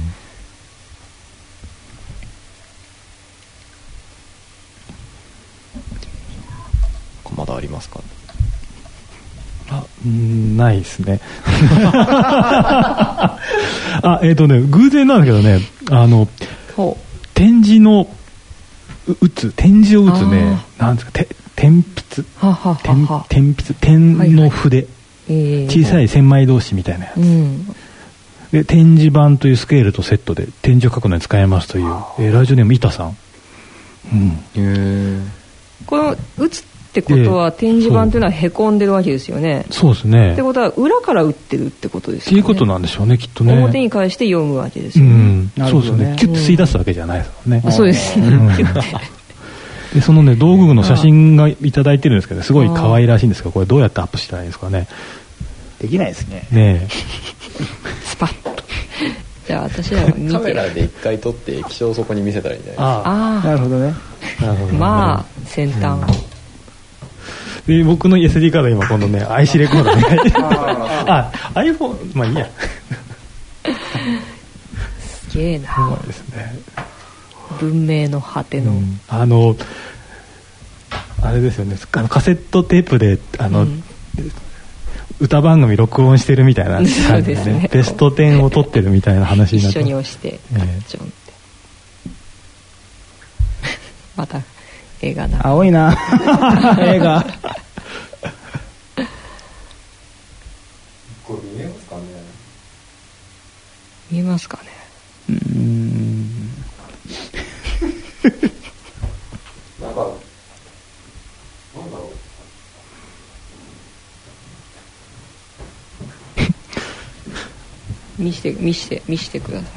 うん、まだありますか。 あんないですねあえっ、ー、とね偶然なんだけどねあの展示の打つ展示を打つねなんですかて天筆はははは天筆点の筆、はいはいえー、小さい千枚通しみたいなやつ、うん、で展示板というスケールとセットで展示を書くのに使えますという、えー、ラジオネーム板さん、うん、 へこの打つってことは展示板というのはへこんでるわけですよね。 そうですね。 ってことは裏から打ってるってことですよね。 っていうことなんでしょうねきっとね。 表に返して読むわけですよね。うん、 そうですね。キュッと吸い出すわけじゃないですもんね。 うん、そうです。うん、 でそのね道具の写真がいただいてるんですけどすごい可愛らしいんですけどこれどうやってアップしたらいいですかね。 できないですね。 ねえ。 スパッと。じゃあ私らは見て。 カメラで一回撮って液晶をそこに見せたらいいんじゃないですか。 ああなるほどね。 なるほど、ね。 まあ先端。うんで僕の エスディー カード今今度ね アイシー レコーダーねあ iPhone まあいいやすげえな。 そうですね。 文明の果ての、うん、 あのあれですよねあのカセットテープであの、うん、歌番組録音してるみたいな感じで ね, ですねベストテンを撮ってるみたいな話になって一緒に押してカッチョンって、えー、また映画だ青いな映画これ見えますかね。 見えますかね。 うーんなんかなんだろう見して見して見してください。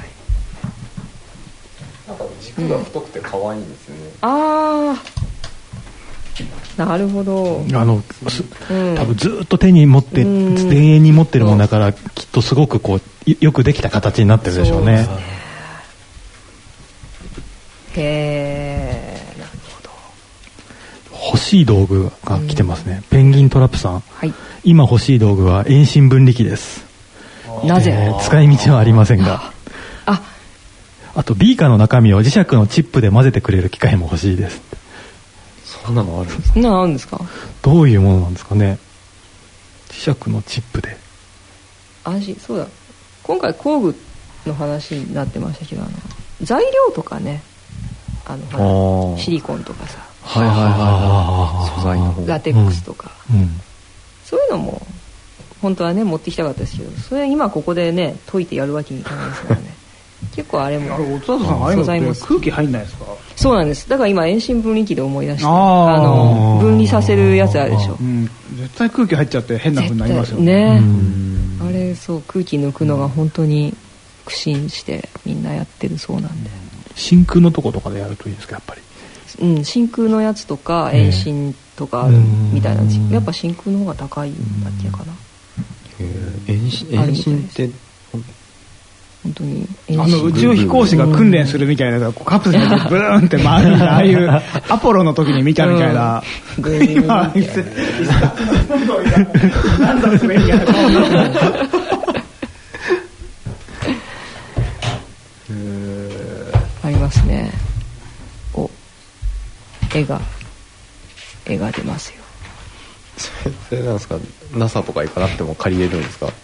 なんか軸が太くて可愛いんですよね、 うん、ああなるほど。 あの、うん、多分ずっと手に持って永遠に持ってるものだからきっとすごくこうよくできた形になってるでしょうね。そうですね。 へえなるほど。 欲しい道具が来てますね、うん、ペンギントラップさん、 はい、 今欲しい道具は遠心分離機です。 なぜ、 えー、使い道はありませんがああとビーカーの中身を磁石のチップで混ぜてくれる機械も欲しいです。 そんなのあるんですか。 そんなのあるんですか。 どういうものなんですかね。磁石のチップで安心。そうだ今回工具の話になってましたけどあの材料とかねあのシリコンとかさはいはいはいはい素材の方ラテックスとか、 うんうん、 そういうのも本当はね持ってきたかったですけどそれ今ここでね解いてやるわけにいかないですからね結構あれもあれお父さんああいうのって空気入んないですか。 そうなんです。だから今遠心分離機で思い出して、あの分離させるやつあるでしょ、うん、 絶対空気入っちゃって変な風になりますよね。ね、あれそう空気抜くのが本当に苦心してみんなやってるそうなんで、 真空のとことかでやるといいですかやっぱり。 うん、真空のやつとか遠心とかあるみたいなんですけど、やっぱ真空の方が高いんだっけかな。 遠心遠心って本当にあの宇宙飛行士が訓練するみたいなカプセルでブーンって回るああいうアポロの時に見たみたいな、うん、今一冊何度も滑りやるありますね。お絵が絵が出ますよ。 それなんですか ナサ とか行かなくても借りれるんですか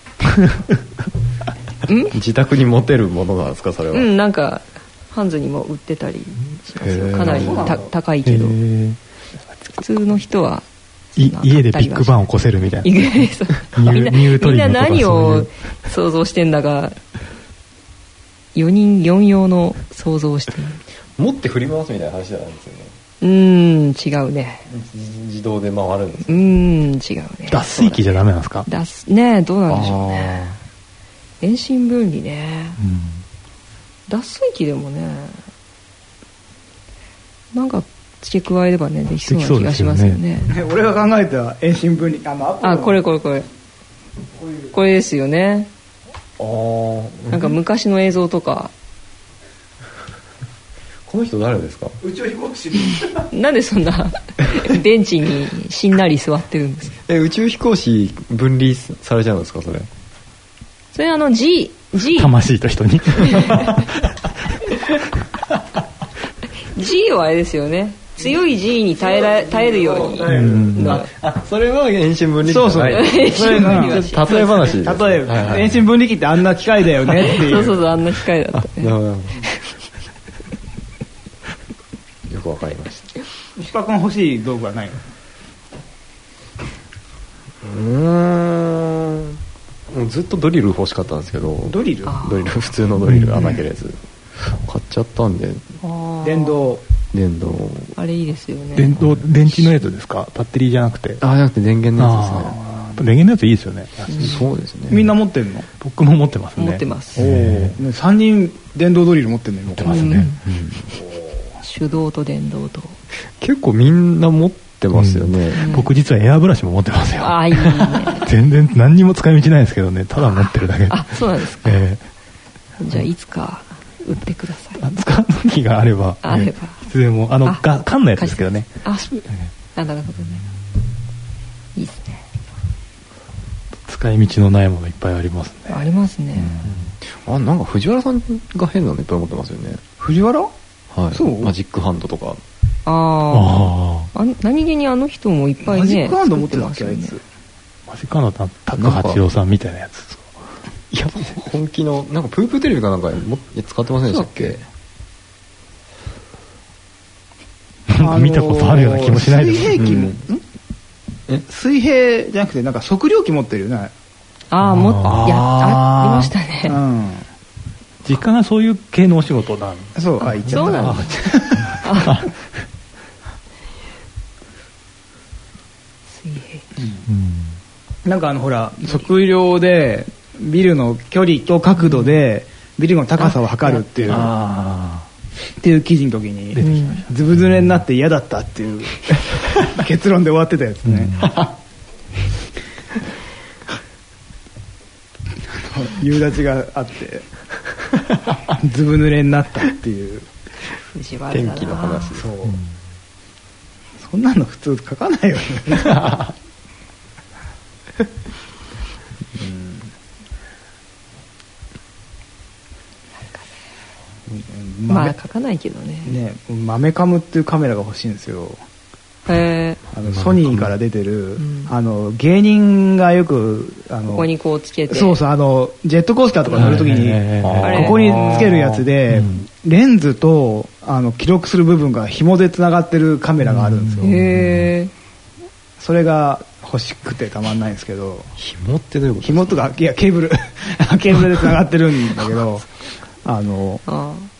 自宅に持てるものなんですかそれは。 うんなんかハンズにも売ってたりしますよ。かなりた高いけど普通の人はい家でビッグバンを起こせるみたいなみんな何を想像してんだかよにんよん用の想像をしてる。 持って振り回すみたいな話じゃないんですよね。 うーん違うね。 自動で回るんですか。うーん違うね。 脱水機じゃダメなんですか。 脱ねどうなんでしょうね。遠心分離ね、うん、脱水機でもねなんか付け加えればねできそうな気がしますよね。 よね俺が考えた遠心分離あのあこれこれこれこれですよね。あなんか昔の映像とかこの人誰ですか。 宇宙飛行士なんでそんなベンチにしんなり座ってるんですか。 え宇宙飛行士分離されちゃうんですかそれ。 それあの G G 魂と人に G はあれですよね。強い G に耐えら耐えるように、うん、 あそれは遠心分離機じゃない。 そうそうそれが例え話です。 例えば、はいはい、遠心分離機ってあんな機械だよねっていうそうそうそうあんな機械だったね。 よくわかりました。 石川君欲しい道具はないの。 うーんもうずっとドリル欲しかったんですけど。 ドリルドリル普通のドリル穴切れず、うん、買っちゃったんで。 電動電動あれいいですよね。 電動電池のやつですか。バッテリーじゃなくて。 あじゃなくて電源のやつですね。 電源のやついいですよね、 うん、そうですね。 みんな持ってるの。 僕も持ってますね。 持ってます。 おさんにん電動ドリル持ってるの。 持ってますね、うんうん、 手動と電動と結構みんな持ってますよね、 うん、僕実はエアブラシも持ってますよ。 あいいね全然何にも使い道ないですけどね。ただ持ってるだけ。 あそうなんですか、えー、じゃあいつか売ってください。 使う時があればあればいつでもあのが缶のやつですけどね。 ああなるほどね。いいですね。 使い道のないものいっぱいありますね。 ありますね、 うん、あなんか藤原さんが変なのいっぱい持ってますよね。 藤原はいそうマジックハンドとか。 ああ何気にあの人もいっぱいねマジックハンド持ってますよね。 マジックハンドって高八郎さんみたいなやつですか。 いや本気のなんかプープーテレビかなんかも使ってませんでしたっけ。 見たことあるような気もしないでも。 水平器も、うん、水平じゃなくてなんか測量器持ってるよね。 ああもあやありましたね、うん、 実家がそういう系のお仕事なんそうあ言っちゃった。そうなんだ水平器、うん、なんかあのほら測量でビルの距離と角度でビルの高さを測るっていう、あっていう記事の時にズブズレになって嫌だったっていう結論で終わってたやつね、うん、夕立があってズブ濡れになったっていう天気の話。 そう、うん、そんなの普通書かないよねまあ書かないけどね。 ね、マメカムっていうカメラが欲しいんですよ。 へあのソニーから出てる、うん、あの芸人がよくあのここにこうつけて、 そうそうあのジェットコースターとか乗るときにここにつけるやつで、うん、レンズとあの記録する部分が紐でつながってるカメラがあるんですよ。へー。それが欲しくてたまんないんですけど。 紐ってどういうことですか？ 紐とかいやケーブルケーブルでつながってるんだけどあのあ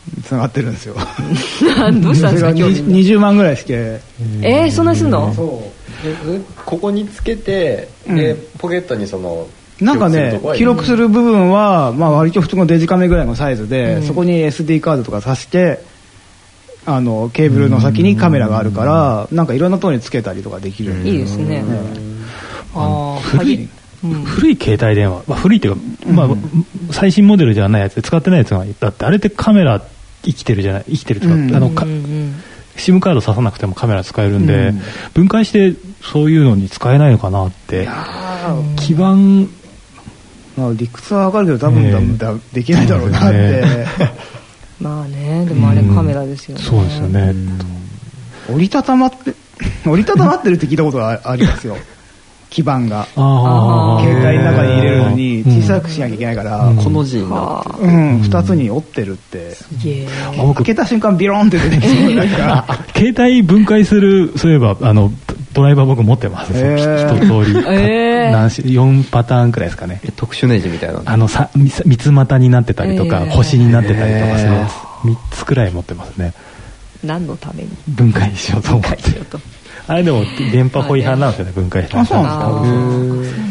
つながってるんですよ。 どうしたんですか今日にじゅうまんぐらいして。 えー、そんなすんの？ そうでここにつけて、でポケットにそのなんかね記録する部分は、まあ、割と普通のデジカメぐらいのサイズで、うん、そこに エスディー カードとか挿してあのケーブルの先にカメラがあるから、なんかいろんなところにつけたりとかできる。 いいですね。 あ古い、うん、古い携帯電話、まあ、古いっていうか、まあうん、最新モデルじゃないやつで使ってないやつがだってあれってカメラ生きてるじゃない生きてるとか、うん、あのか、うん、SIM カード挿さなくてもカメラ使えるんで、うん、分解してそういうのに使えないのかなって。基盤、 まあ、理屈はわかるけど多分、えー、できないだろうなって、ね、 まあねでもあれカメラですよね、 うん、そうですよね、 うん、折りたたまって折りたたまってるって聞いたことがありますよ。基板が携帯の中に入れるのに小さくしなきゃいけないから、 うん、この字になってる、 うん、ふたつに折ってるって、 すげえ。 開けた瞬間ビロンって出てきそうなんか携帯分解するそういえばあのドライバー僕持ってます、えー、一通り、えー、何種よんパターンくらいですかね。 特殊ネジみたいなあのさ三つ股になってたりとか、えー、星になってたりとかするやつみっつくらい持ってますね。 何のために分解しようと思って。あれでも電波法違反なんですよね、分解したら。 あ、そうなんですか。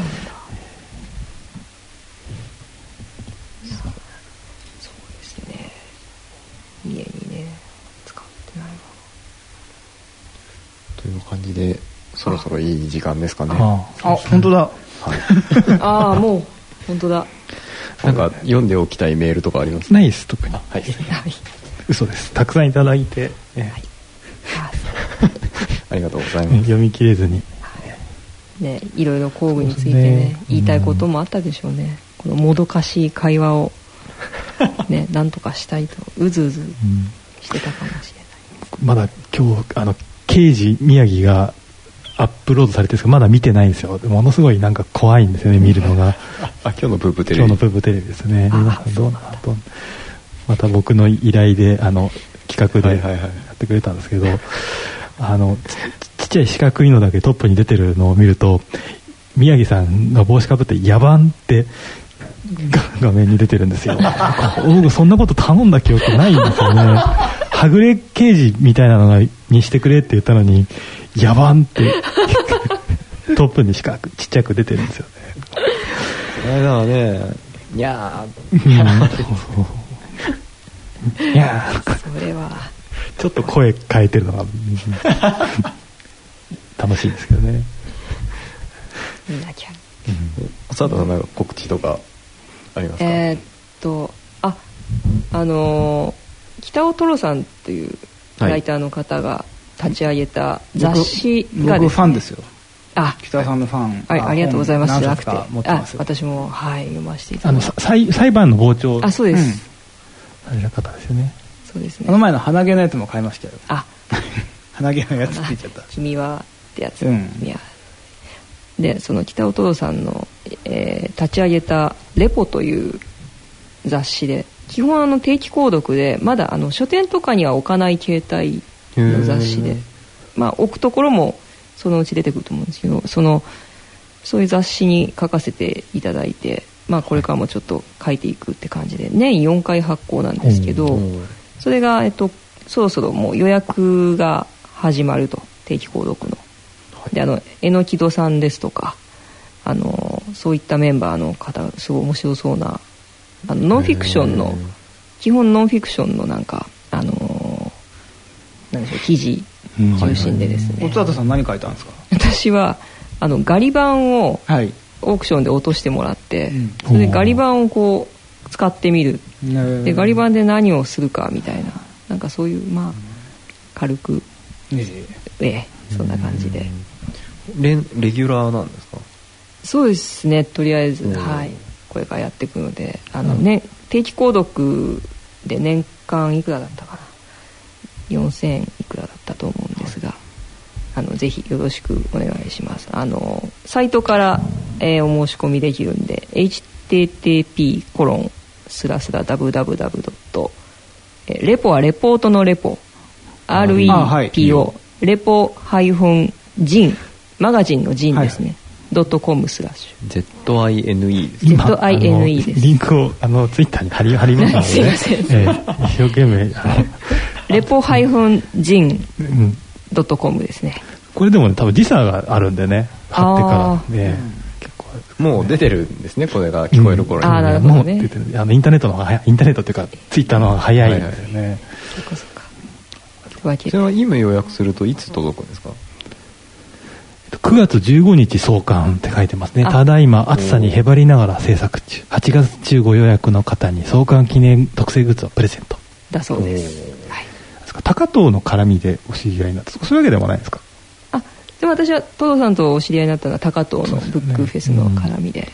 そうですね。家にね使ってないわ。 という感じでそろそろいい時間ですかね。 あ、あ本当だ。はい、 ああもう本当だ。 なんか読んでおきたいメールとかあります？ ないです特に。はい。嘘です。たくさんいただいて。えはいありがとうございます。 読み切れずに、 ね、いろいろ工具についてね、ね言いたいこともあったでしょうね。このもどかしい会話をねなんとかしたいとうずうずしてたかもしれない、 うん、まだ今日あの刑事宮城がアップロードされてるんですけどまだ見てないんですよ。ものすごいなんか怖いんですよね見るのが。 あ、今日のブーブテレビ。 今日のブーブテレビですね。皆さんどうなんだと。また僕の依頼であの企画でやってくれたんですけど。はいはいはいあの ち, ちっちゃい四角いのだけトップに出てるのを見ると宮城さんが帽子かぶって野蛮って画面に出てるんですよ。僕そんなこと頼んだ記憶ないんですよね。はぐれ刑事みたいなのがにしてくれって言ったのに野蛮ってトップに四角ちっちゃく出てるんですよね。 この間はねにゃーいやそれはちょっと声変えてるのが楽しいですけどね。 見なきゃ。 浅田さんの告知とかありますか？ えー、っとああのー、北尾トロさんというライターの方が立ち上げた雑誌がですね、 僕ファンですよ。 あ、 北尾さんのファン。 はい、ありがとうございます。じゃなくて、 あ、 私もはい読ませていただいて。 あの裁裁判の傍聴。 あ、そうです。 あれの方ですよね。 そうですね。 この前の鼻毛のやつも買いましたよ。 あ、 鼻毛のやつって言っちゃった。 君はってやつ。 うん、 君は。で、その北尾トロさんの、えー、立ち上げたレポという雑誌で、基本あの定期購読でまだあの書店とかには置かない携帯の雑誌で、まあ置くところもそのうち出てくると思うんですけど、そのそういう雑誌に書かせていただいて、まあこれからもちょっと書いていくって感じで年よんかい発行なんですけど、それがえっとそろそろもう予約が始まると、定期購読の。で、あの榎木戸さんですとか、あのそういったメンバーの方すごい面白そうなあのノンフィクションの基本ノンフィクションのなんかあの何でしょう記事中心でですね。 おつわたさん何書いたんですか？ 私はあのガリ版をオークションで落としてもらって、はい、それでガリ版をこう使ってみる、でガリ版で何をするかみたいな、なんかそういうまあ軽くええそんな感じで。 レ, レギュラーなんですか？ そうですね、とりあえず、はい、これからやっていくので、あの、ね、定期購読で年間いくらだったかな、よんせんえんいくらだったと思うんですが、あのぜひよろしくお願いします。あのサイトから、えー、お申し込みできるんで エイチティーティーピーコロンスラスラダブダブダブドットレポはレポートのレポ アールイーピーオー レポハイフンジンマガジンのジンですね、 ドットコムスラッシュゼットアイエヌイー です。 ゼットアイエヌイー です。 リンクをあのツイッターに貼り貼りますので、ね、 すいません、 えー、一生懸命あのレポジンドットコムですね。 これでも、ね、多分時差があるんでね、貼ってからね、結構もう出てるんですね、これが聞こえる頃に、 うん、あなるほどね、 もう出てる。あのインターネットの方が早い、インターネットっていうかツイッターの方が早いんですよね。はいはい、 そうかそうか。 それは今予約するといつ届くんですか？ くがつじゅうごにち送還って書いてますね。ただいま暑さにへばりながら制作中。はちがつ中ご予約の方に送還記念特製グッズをプレゼントだそうです。はい、 高藤の絡みでお知り合いになった、そういうわけでもないですか？ あ、でも私はトドさんとお知り合いになったのは高藤のブックフェスの絡みで。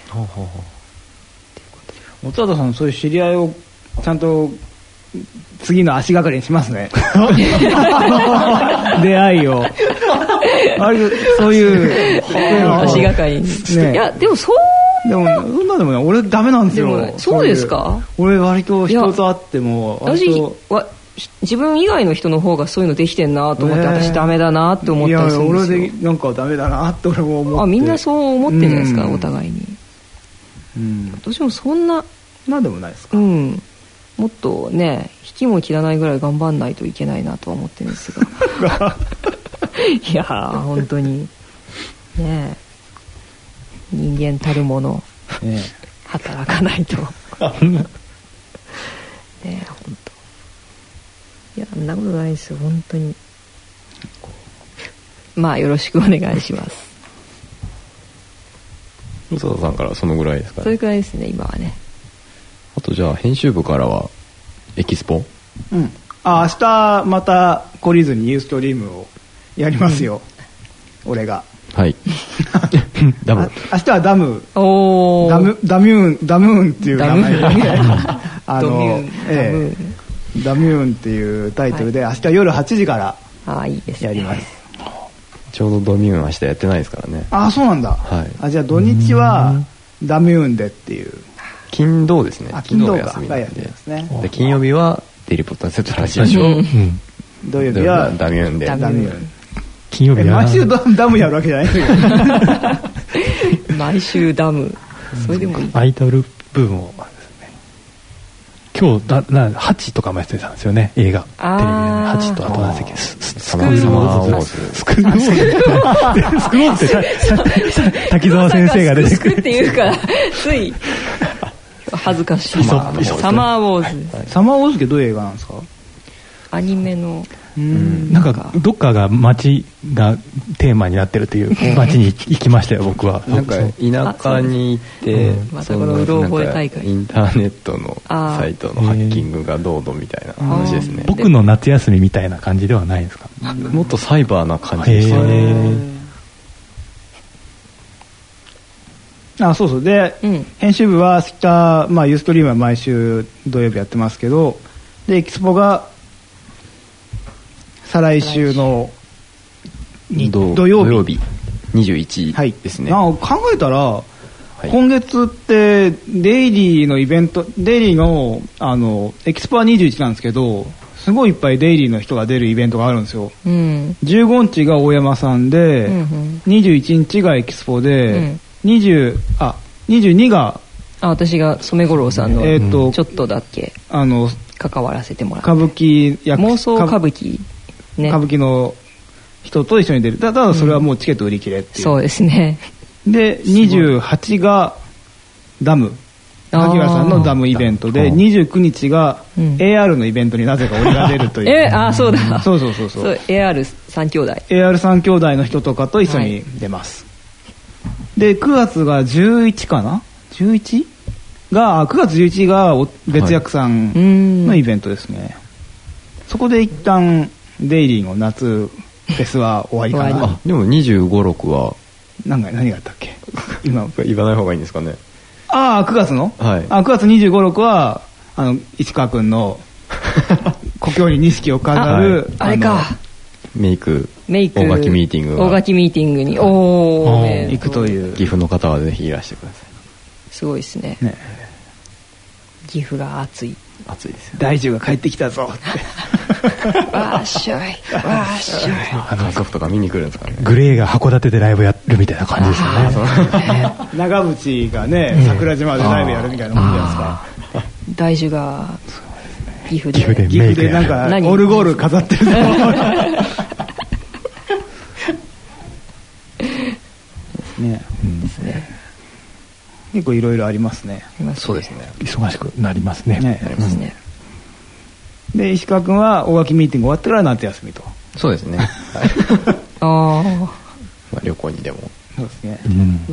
おたださん、そういう知り合いをちゃんと次の足がかりにしますね。出会いを。あれそういう足がかりに、ね、いやでもそうでもそんなでもね、俺ダメなんですよ。 そうですか？ 俺割と人と会っても私は自分以外の人の方がそういうのできてんなと思って、ね、私ダメだなって思ったりするんですよ。いや俺でなんかダメだなって俺も思って。あ、みんなそう思ってんじゃないですか、うん、お互いに。うん、私もそんななんでもないですか。 うん。もっとね、引きも切らないぐらい頑張んないといけないなとは思ってるんですが。いやー本当にね、人間たるもの、ね、働かないと。ねえ、本当。いや、そんなことないですよ、本当に。まあよろしくお願いします。 細田さんからそのぐらいですかね。 それくらいですね、今はね。 あとじゃあ編集部からはエキスポ。 うん。あ、明日また懲りずにユーストリームをやりますよ、うん、俺が。 はい。ダム。 明日はダム。 おー。 ダム、ダミューン、ダムーンっていう名前で、あの、ええ、ダミューンっていうタイトルで、明日夜はちじからやります。 ちょうどドミューン明日やってないですからね。 ああ、そうなんだ。 はい。 あ、じゃあ土日はダミューンでっていう。 金土ですね。 あ、金土が休みなんで。 で、金曜日はデイリーポッドセットラジオ。うん、 土曜日はダミューンで。 ダミューン。 金曜日は毎週ダムやるわけじゃないですけど。毎週ダム。それでもいい。 空いてる部分を。今日だなはちとかもやってたんですよね、映画テレビでね。はちとあと何だっけ、スクールウォーズ。スクールウォーズ。スクールウォーズって滝沢先生が出てくる。 スクって言うからつい恥ずかしい。サマーウォーズ。 サマーウォーズってどういう映画なんですか？ アニメの。 うん、なんかどっかが街がテーマになってるという街に行きましたよ僕は。 なんか田舎に行って、 またこのうろ覚え大会、 インターネットのサイトのハッキングがどうどみたいな話ですね。 僕の夏休みみたいな感じではないですか？ もっとサイバーな感じでしたね。 あ、そうそうで、うん、編集部は明日、まあ、ユーストリームは毎週土曜日やってますけど、でエキスポが再来週の土曜日、土曜日にじゅういちですね。 はい、考えたら、はい、今月ってデイリーのイベント、デイリー の, あのエキスポはにじゅういちなんですけど、すごいいっぱいデイリーの人が出るイベントがあるんですよ。うん、じゅうごにちが大山さんで、うんうん、にじゅういちにちがエキスポで、うん、にじゅうあにじゅうにがあ私が染五郎さんの、えー、とちょっとだけあの関わらせてもらって、 歌舞伎役妄想歌舞伎ね、 歌舞伎の人と一緒に出る。ただそれはもうチケット売り切れっていう、 うん、そうですね。 でにじゅうはちがダム、萩原さんのダムイベントで、にじゅうくにちが エーアール のイベントになぜか俺が出るという、 えあそうだそうそうそうそうそうエーアールさん 兄弟エーアールさん 兄弟の人とかと一緒に出ます、はい、でくがつがじゅういちかな じゅういち? がくがつじゅういちが別役さんのイベントですね、はい、そこで一旦デイリーの夏フェスは終わりかな。 あでもにじゅうご、ろくは何が何があったっけ今言わない方がいいんですかね。 ああくがつの、 はい、 あくがつにじゅうご、ろくはあの市川君の故郷に錦を飾る、はい、 あれかメイクメイク大垣ミーティング大垣ミーティングにおお、ね、 行くという。 岐阜の方はぜひいらしてください。 すごいですね。ね岐阜が暑い暑いですよ。 大樹が帰ってきたぞってわーっしょいわーっしょい家族とか見に来るんですかね。 グレーが函館でライブやるみたいな感じですよね。 長渕がね、桜島でライブやるみたいなもんじゃないですか。 大樹が岐阜で岐阜で岐阜でなんかオルゴール飾ってるぞ。ね、 ですね。 結構いろいろありますね。 そうですね。 忙しくなりますね。 なりますね。 で石川君は大垣ミーティング終わってから夏休みと。 そうですね。 ああ。 まあ旅行にでも。 そうですね。 うん、 なる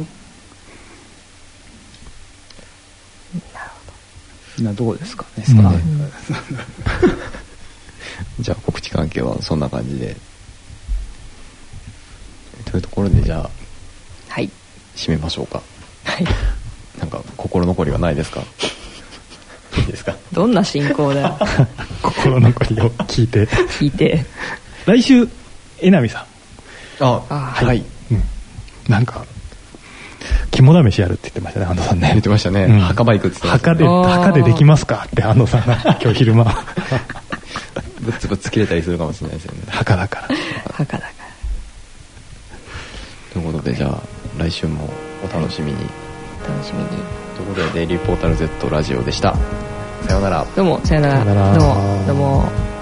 ほど。などうですかね。うん、 じゃあ告知関係はそんな感じで。というところでじゃあ、 はい、 締めましょうか。 はい。 なんか心残りはないですか？いいですか？ どんな進行だよ。 心残りを聞いて。 聞いて。 来週江波さん。 あ、あはい。 うん、なんか肝試しやるって言ってましたね、安藤さんね。 言ってましたね。うん、墓場行くって言ってましたね。 墓で墓でできますかって安藤さんが今日昼間。 ぶつぶつ切れたりするかもしれないですよね。 墓だから。 墓だから。 ということでじゃあ来週もお楽しみに。 楽しみに。 ということでデイリーポータル Z ラジオでした。さようなら。 どうもさようなら。どうもどうも。